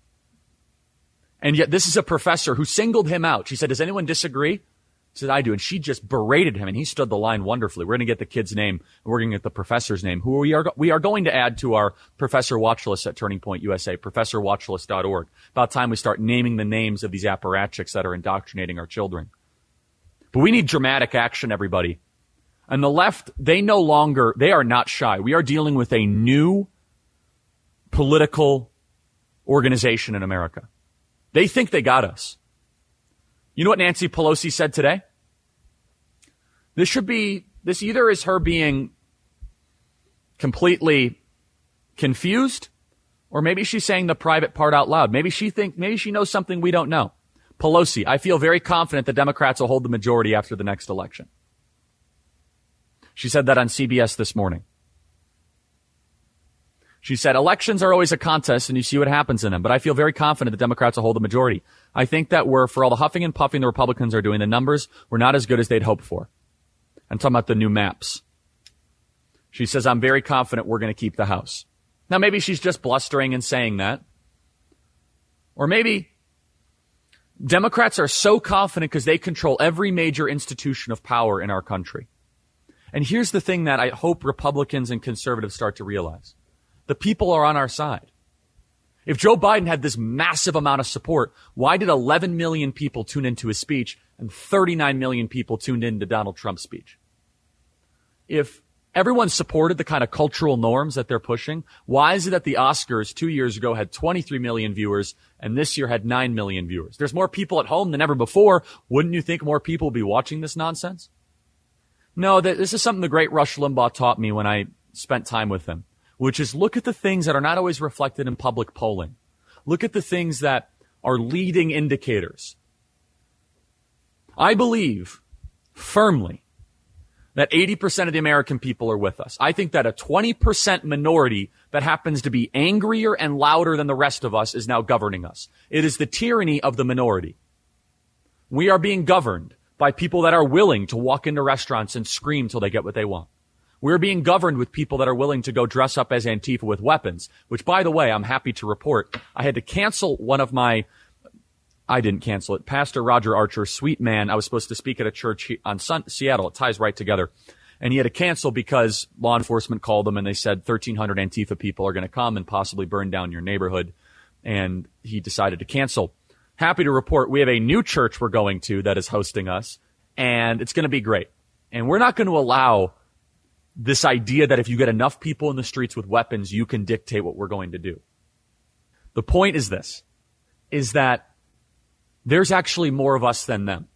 And yet this is a professor who singled him out. She said, does anyone disagree? He said, I do. And she just berated him, and he stood the line wonderfully. We're going to get the kid's name, and we're going to get the professor's name, who we are going to add to our professor watch list at Turning Point USA, professorwatchlist.org. About time we start naming the names of these apparatchiks that are indoctrinating our children. But we need dramatic action, everybody. And the left, they are not shy. We are dealing with a new political organization in America. They think they got us. You know what Nancy Pelosi said today? This either is her being completely confused Or maybe she's saying the private part out loud. Maybe she knows something we don't know. Pelosi, I feel very confident the Democrats will hold the majority after the next election. She said that on CBS this morning. She said, elections are always a contest and you see what happens in them, but I feel very confident the Democrats will hold the majority. I think that for all the huffing and puffing the Republicans are doing, the numbers were not as good as they'd hoped for. I'm talking about the new maps. She says, I'm very confident we're going to keep the House. Now, maybe she's just blustering and saying that. Or maybe Democrats are so confident because they control every major institution of power in our country. And here's the thing that I hope Republicans and conservatives start to realize. The people are on our side. If Joe Biden had this massive amount of support, why did 11 million people tune into his speech and 39 million people tuned into Donald Trump's speech? If everyone supported the kind of cultural norms that they're pushing, why is it that the Oscars 2 years ago had 23 million viewers and this year had 9 million viewers? There's more people at home than ever before. Wouldn't you think more people would be watching this nonsense? No, this is something the great Rush Limbaugh taught me when I spent time with him, which is look at the things that are not always reflected in public polling. Look at the things that are leading indicators. I believe firmly that 80% of the American people are with us. I think that a 20% minority that happens to be angrier and louder than the rest of us is now governing us. It is the tyranny of the minority. We are being governed by people that are willing to walk into restaurants and scream till they get what they want. We're being governed with people that are willing to go dress up as Antifa with weapons, which, by the way, I'm happy to report, I had to cancel I didn't cancel it. Pastor Roger Archer, sweet man, I was supposed to speak at a church on Seattle. It ties right together. And he had to cancel because law enforcement called him and they said 1,300 Antifa people are going to come and possibly burn down your neighborhood. And he decided to cancel. Happy to report we have a new church we're going to that is hosting us, and it's going to be great. And we're not going to allow this idea that if you get enough people in the streets with weapons, you can dictate what we're going to do. The point is this, is that there's actually more of us than them.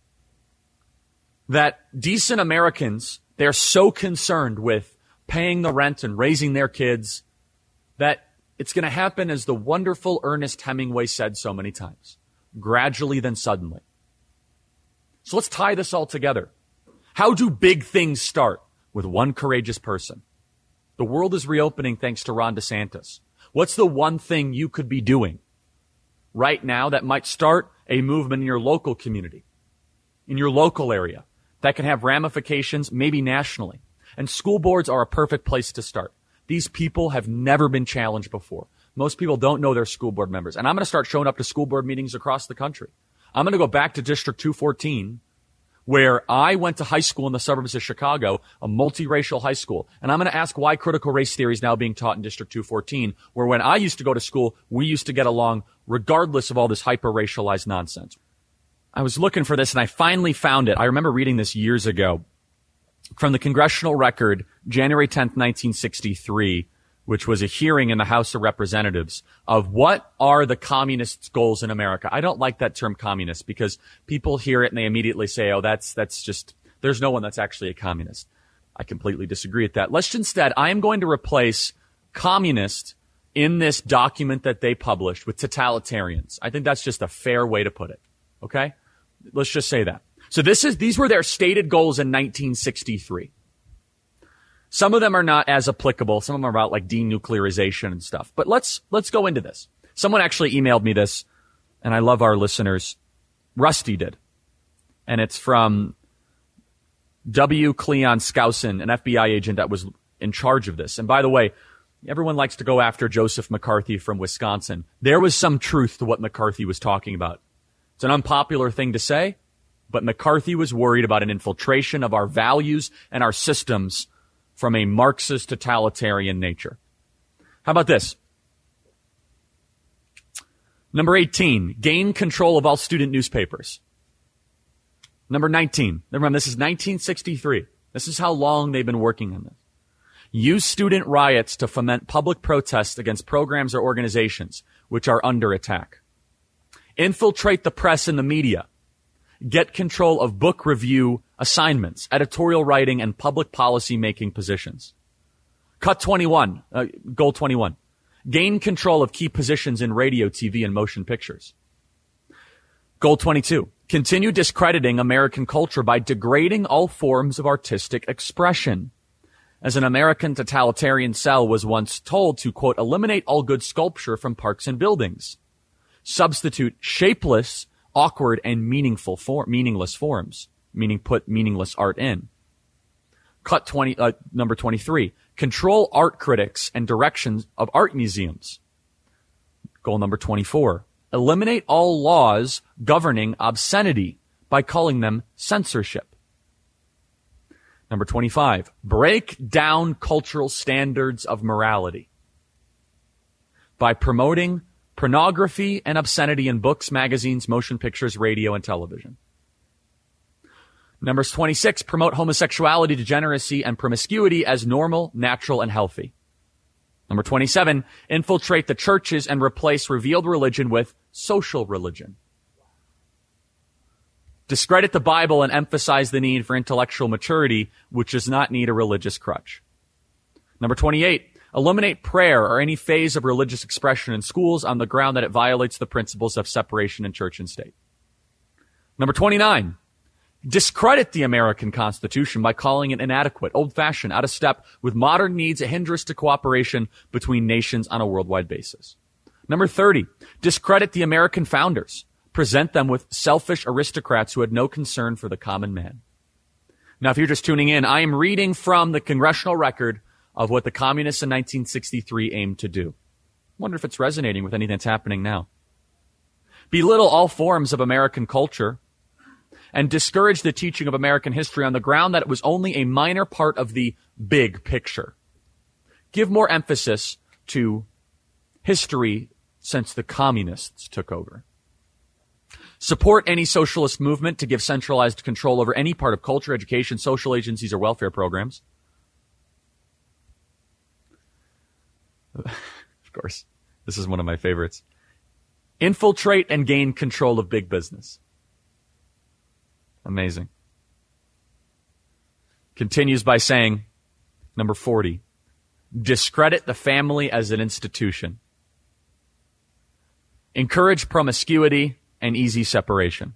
That decent Americans, they're so concerned with paying the rent and raising their kids that it's going to happen as the wonderful Ernest Hemingway said so many times. Gradually, then suddenly. So let's tie this all together. How do big things start? With one courageous person. The world is reopening thanks to Ron DeSantis. What's the one thing you could be doing right now that might start a movement in your local community, in your local area, that can have ramifications maybe nationally? And school boards are a perfect place to start. These people have never been challenged before. Most people don't know their school board members. And I'm going to start showing up to school board meetings across the country. I'm going to go back to District 214, where I went to high school in the suburbs of Chicago, a multiracial high school. And I'm going to ask why critical race theory is now being taught in District 214, where when I used to go to school, we used to get along regardless of all this hyper-racialized nonsense. I was looking for this and I finally found it. I remember reading this years ago from the Congressional Record, January 10th, 1963, which was a hearing in the House of Representatives of what are the communists' goals in America. I don't like that term communist because people hear it and they immediately say, oh, that's just, there's no one that's actually a communist. I completely disagree with that. I am going to replace communist in this document that they published with totalitarians. I think that's just a fair way to put it. Okay? Let's just say that. So these were their stated goals in 1963. Some of them are not as applicable. Some of them are about like denuclearization and stuff. But let's go into this. Someone actually emailed me this, and I love our listeners. Rusty did. And it's from W. Cleon Skousen, an FBI agent that was in charge of this. And by the way, everyone likes to go after Joseph McCarthy from Wisconsin. There was some truth to what McCarthy was talking about. It's an unpopular thing to say, but McCarthy was worried about an infiltration of our values and our systems from a Marxist totalitarian nature. How about this? Number 18, gain control of all student newspapers. Number 19, remember this is 1963. This is how long they've been working on this. Use student riots to foment public protests against programs or organizations which are under attack. Infiltrate the press and the media. Get control of book review assignments, editorial writing, and public policy making positions. Goal 21. gain control of key positions in radio, TV, and motion pictures. Goal 22, continue discrediting American culture by degrading all forms of artistic expression. As an American totalitarian cell was once told to, quote, eliminate all good sculpture from parks and buildings. Substitute shapeless, awkward, and meaningless forms, meaning put meaningless art in. Number 23, control art critics and directions of art museums. Goal number 24, eliminate all laws governing obscenity by calling them censorship. Number 25, break down cultural standards of morality by promoting pornography and obscenity in books, magazines, motion pictures, radio, and television. Number 26, promote homosexuality, degeneracy, and promiscuity as normal, natural, and healthy. Number 27, infiltrate the churches and replace revealed religion with social religion. Discredit the Bible and emphasize the need for intellectual maturity, which does not need a religious crutch. Number 28, eliminate prayer or any phase of religious expression in schools on the ground that it violates the principles of separation in church and state. Number 29, discredit the American Constitution by calling it inadequate, old-fashioned, out of step with modern needs, a hindrance to cooperation between nations on a worldwide basis. Number 30, discredit the American founders. Present them with selfish aristocrats who had no concern for the common man. Now, if you're just tuning in, I am reading from the congressional record of what the communists in 1963 aimed to do. I wonder if it's resonating with anything that's happening now. Belittle all forms of American culture and discourage the teaching of American history on the ground that it was only a minor part of the big picture. Give more emphasis to history since the communists took over. Support any socialist movement to give centralized control over any part of culture, education, social agencies, or welfare programs. Of course, this is one of my favorites. Infiltrate and gain control of big business. Amazing. Continues by saying, number 40, discredit the family as an institution. Encourage promiscuity and easy separation.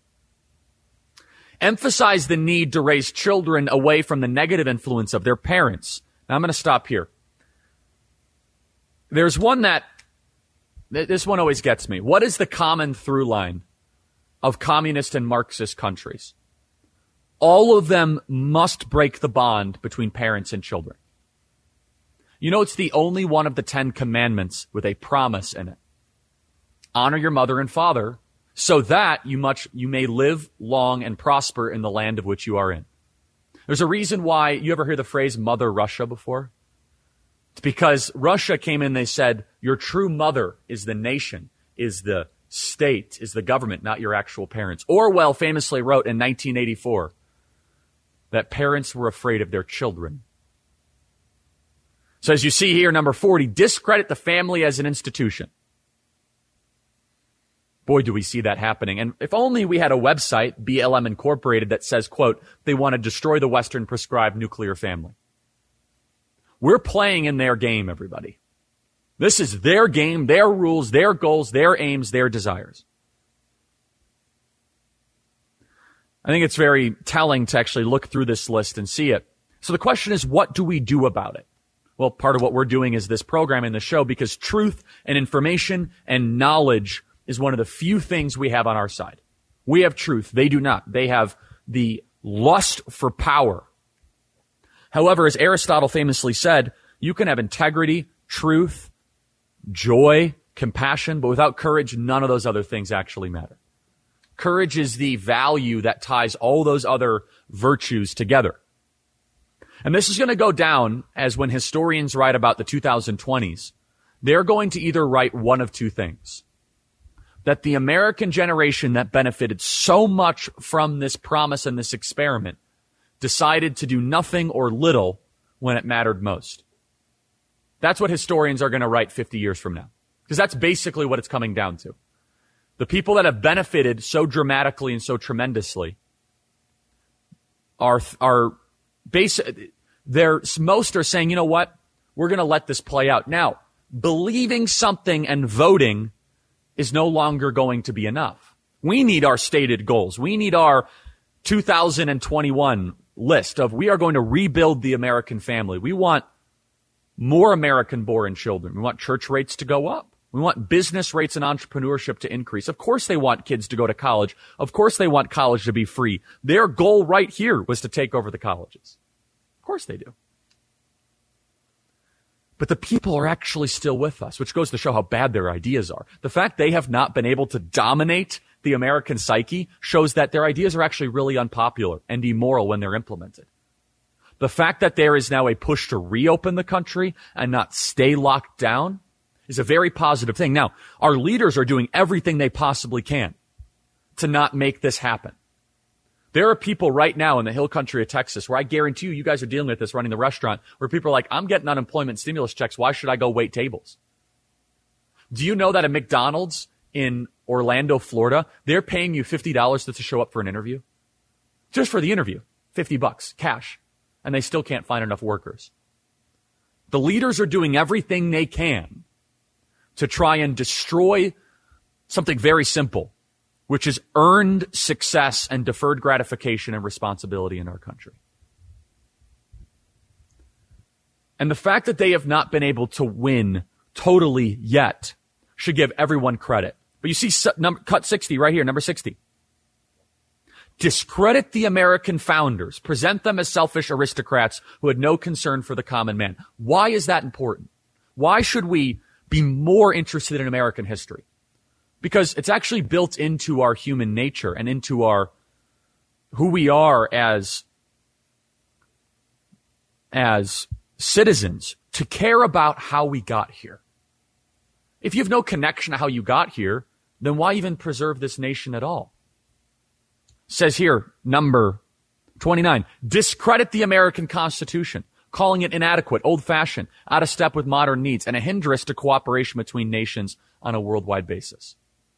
Emphasize the need to raise children away from the negative influence of their parents. Now I'm going to stop here. There's one this one always gets me. What is the common through line of communist and Marxist countries? All of them must break the bond between parents and children. You know, it's the only one of the 10 commandments with a promise in it. Honor your mother and father so that you may live long and prosper in the land of which you are in. There's a reason why, you ever hear the phrase Mother Russia before? It's because Russia came in, they said, your true mother is the nation, is the state, is the government, not your actual parents. Orwell famously wrote in 1984 that parents were afraid of their children. So as you see here, number 40, discredit the family as an institution. Boy, do we see that happening. And if only we had a website, BLM Incorporated, that says, quote, they want to destroy the Western prescribed nuclear family. We're playing in their game, everybody. This is their game, their rules, their goals, their aims, their desires. I think it's very telling to actually look through this list and see it. So the question is, what do we do about it? Well, part of what we're doing is this program in the show, because truth and information and knowledge is one of the few things we have on our side. We have truth. They do not. They have the lust for power. However, as Aristotle famously said, you can have integrity, truth, joy, compassion, but without courage, none of those other things actually matter. Courage is the value that ties all those other virtues together. And this is going to go down as when historians write about the 2020s, they're going to either write one of two things. That the American generation that benefited so much from this promise and this experiment decided to do nothing or little when it mattered most. That's what historians are going to write 50 years from now. Because that's basically what it's coming down to. The people that have benefited so dramatically and so tremendously most are saying, you know what? We're going to let this play out. Now, believing something and voting is no longer going to be enough. We need our stated goals. We need our 2021 list of we are going to rebuild the American family. We want more American-born children. We want church rates to go up. We want business rates and entrepreneurship to increase. Of course they want kids to go to college. Of course they want college to be free. Their goal right here was to take over the colleges. Of course they do. But the people are actually still with us, which goes to show how bad their ideas are. The fact they have not been able to dominate the American psyche shows that their ideas are actually really unpopular and immoral when they're implemented. The fact that there is now a push to reopen the country and not stay locked down is a very positive thing. Now, our leaders are doing everything they possibly can to not make this happen. There are people right now in the hill country of Texas where I guarantee you guys are dealing with this running the restaurant where people are like, I'm getting unemployment stimulus checks. Why should I go wait tables? Do you know that at McDonald's in Orlando, Florida, they're paying you $50 to show up for an interview? Just for the interview, $50 cash. And they still can't find enough workers. The leaders are doing everything they can to try and destroy something very simple, which is earned success and deferred gratification and responsibility in our country. And the fact that they have not been able to win totally yet should give everyone credit. But you see cut 60 right here, number 60. Discredit the American founders, present them as selfish aristocrats who had no concern for the common man. Why is that important? Why should we be more interested in American history? Because it's actually built into our human nature and into our who we are as citizens to care about how we got here. If you have no connection to how you got here, then why even preserve this nation at all? Says here, number 29, discredit the American Constitution, calling it inadequate, old-fashioned, out of step with modern needs, and a hindrance to cooperation between nations on a worldwide basis.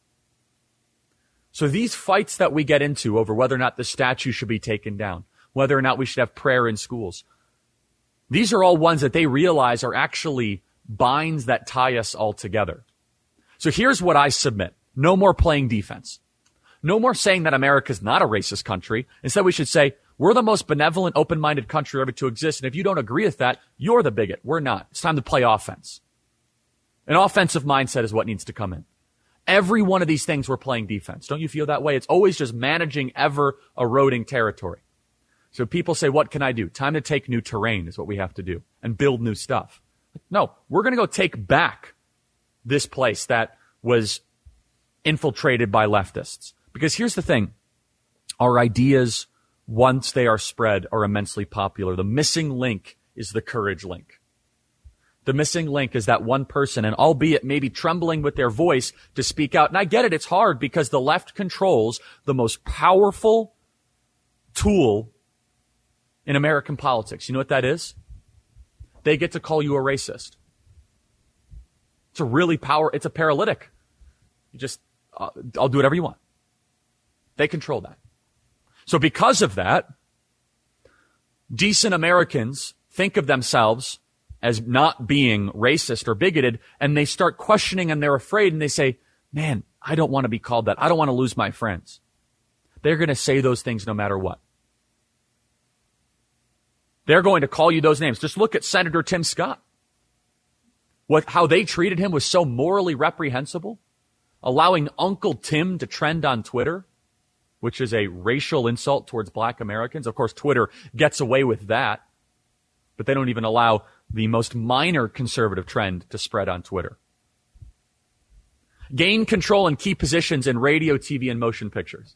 So these fights that we get into over whether or not the statue should be taken down, whether or not we should have prayer in schools, these are all ones that they realize are actually binds that tie us all together. So here's what I submit. No more playing defense. No more saying that America's not a racist country. Instead, we should say, we're the most benevolent, open-minded country ever to exist. And if you don't agree with that, you're the bigot. We're not. It's time to play offense. An offensive mindset is what needs to come in. Every one of these things we're playing defense. Don't you feel that way? It's always just managing ever-eroding territory. So people say, what can I do? Time to take new terrain is what we have to do and build new stuff. No, we're going to go take back this place that was infiltrated by leftists. Because here's the thing. Our ideas, once they are spread, are immensely popular. The missing link is the courage link. The missing link is that one person, and albeit maybe trembling with their voice to speak out. And I get it, it's hard because the left controls the most powerful tool in American politics. You know what that is? They get to call you a racist. It's a paralytic. You just, I'll do whatever you want. They control that. So because of that, decent Americans think of themselves as not being racist or bigoted, and they start questioning and they're afraid and they say, man, I don't want to be called that. I don't want to lose my friends. They're going to say those things no matter what. They're going to call you those names. Just look at Senator Tim Scott. How they treated him was so morally reprehensible. Allowing Uncle Tim to trend on Twitter, which is a racial insult towards black Americans. Of course, Twitter gets away with that, but they don't even allow the most minor conservative trend to spread on Twitter. Gain control and key positions in radio, TV, and motion pictures.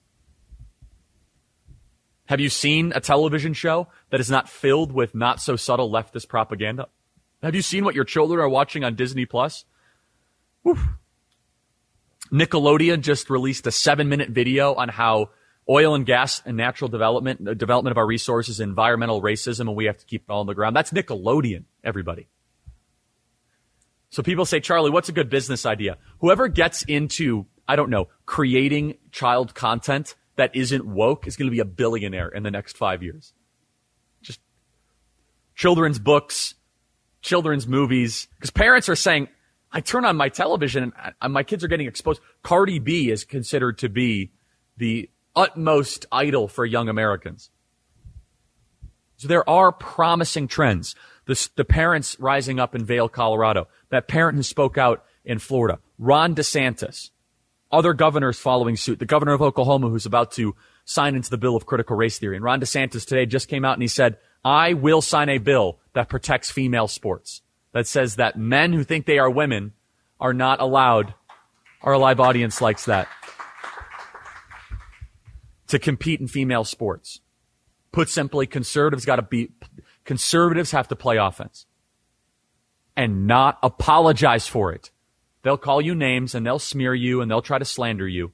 Have you seen a television show that is not filled with not so subtle leftist propaganda? Have you seen what your children are watching on Disney Plus? Woof. Nickelodeon just released a 7-minute video on how oil and gas and natural development, the development of our resources, environmental racism, and we have to keep it all on the ground. That's Nickelodeon, everybody. So people say, Charlie, what's a good business idea? Whoever gets into, creating child content that isn't woke is going to be a billionaire in the next 5 years. Just children's books, children's movies, because parents are saying, I turn on my television and my kids are getting exposed. Cardi B is considered to be the utmost idol for young Americans. So there are promising trends. The parents rising up in Vail, Colorado, that parent who spoke out in Florida, Ron DeSantis, other governors following suit, the governor of Oklahoma who's about to sign into the bill of critical race theory. And Ron DeSantis today just came out and he said, I will sign a bill that protects female sports, that says that men who think they are women are not allowed, our live audience likes that, to compete in female sports. Put simply, conservatives have to play offense and not apologize for it. They'll call you names and they'll smear you and they'll try to slander you,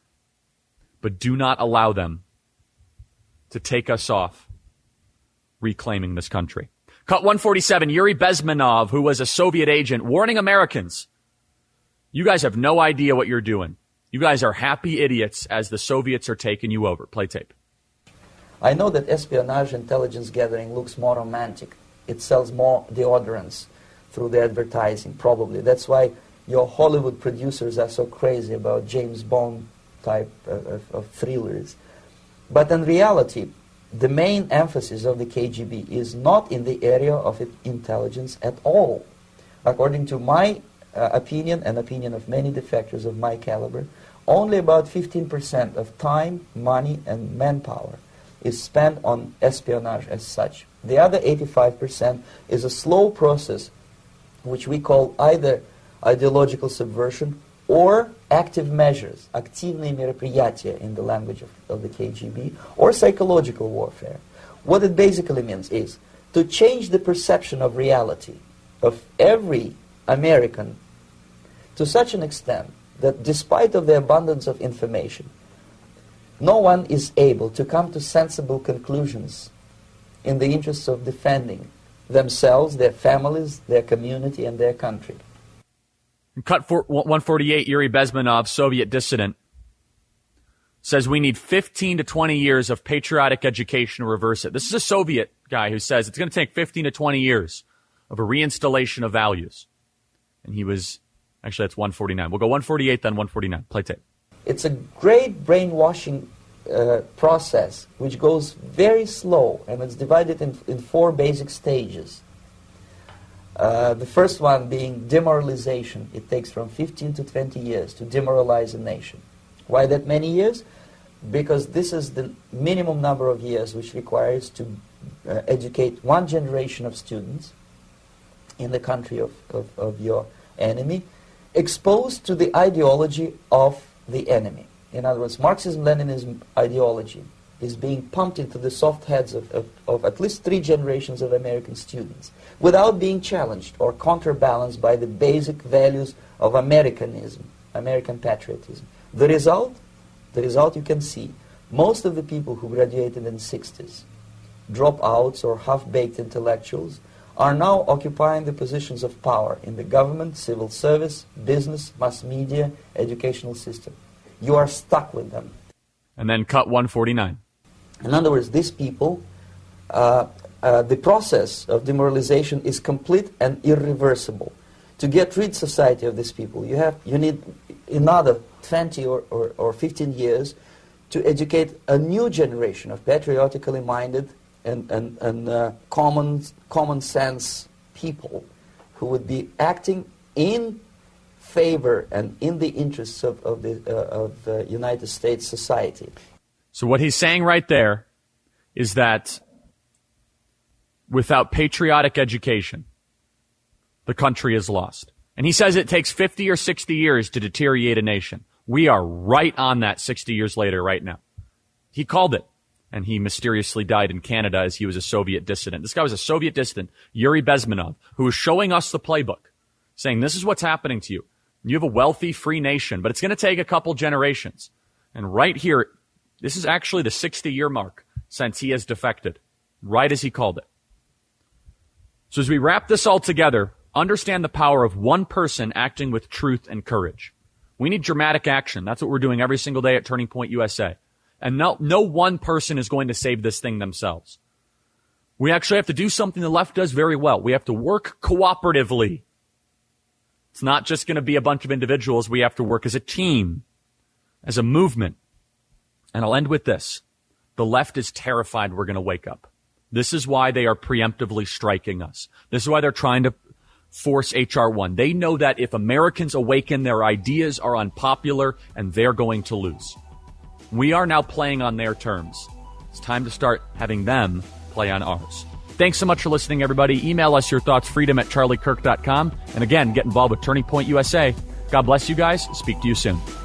but do not allow them to take us off reclaiming this country. Cut 147, Yuri Bezmenov, who was a Soviet agent, warning Americans, you guys have no idea what you're doing. You guys are happy idiots as the Soviets are taking you over. Play tape. I know that espionage intelligence gathering looks more romantic. It sells more deodorants through the advertising, probably. That's why your Hollywood producers are so crazy about James Bond type of thrillers. But in reality, the main emphasis of the KGB is not in the area of intelligence at all. According to my opinion and opinion of many defectors of my caliber, only about 15% of time, money, and manpower is spent on espionage as such. The other 85% is a slow process which we call either ideological subversion or active measures, активные мероприятия in the language of the KGB, or psychological warfare. What it basically means is to change the perception of reality of every American to such an extent that despite of the abundance of information, no one is able to come to sensible conclusions in the interests of defending themselves, their families, their community, and their country. Cut 148, Yuri Bezmenov, Soviet dissident, says we need 15 to 20 years of patriotic education to reverse it. This is a Soviet guy who says it's going to take 15 to 20 years of a reinstallation of values. And he was, actually that's 149. We'll go 148, then 149. Play tape. It's a great brainwashing process which goes very slow, and it's divided in 4 basic stages. The first one being demoralization. It takes from 15 to 20 years to demoralize a nation. Why that many years? Because this is the minimum number of years which requires to educate one generation of students in the country of your enemy, exposed to the ideology of the enemy. In other words, Marxism-Leninism ideology is being pumped into the soft heads of at least 3 generations of American students without being challenged or counterbalanced by the basic values of Americanism, American patriotism. The result you can see. Most of the people who graduated in the 60s, dropouts or half-baked intellectuals, are now occupying the positions of power in the government, civil service, business, mass media, educational system. You are stuck with them. And then cut 149. In other words, these people, the process of demoralization is complete and irreversible. To get rid society of these people, you need another 20 or 15 years to educate a new generation of patriotically minded and common sense people who would be acting in favor and in the interests of the United States society. So what he's saying right there is that without patriotic education, the country is lost. And he says it takes 50 or 60 years to deteriorate a nation. We are right on that 60 years later right now. He called it. And he mysteriously died in Canada as he was a Soviet dissident. This guy was a Soviet dissident, Yuri Bezmenov, who was showing us the playbook, saying this is what's happening to you. You have a wealthy, free nation, but it's going to take a couple generations. And right here, this is actually the 60-year mark since he has defected, right as he called it. So as we wrap this all together, understand the power of one person acting with truth and courage. We need dramatic action. That's what we're doing every single day at Turning Point USA. And no one person is going to save this thing themselves. We actually have to do something the left does very well. We have to work cooperatively. It's not just going to be a bunch of individuals. We have to work as a team, as a movement. And I'll end with this. The left is terrified we're going to wake up. This is why they are preemptively striking us. This is why they're trying to force H.R. 1. They know that if Americans awaken, their ideas are unpopular and they're going to lose. We are now playing on their terms. It's time to start having them play on ours. Thanks so much for listening, everybody. Email us your thoughts, freedom@charliekirk.com. And again, get involved with Turning Point USA. God bless you guys. Speak to you soon.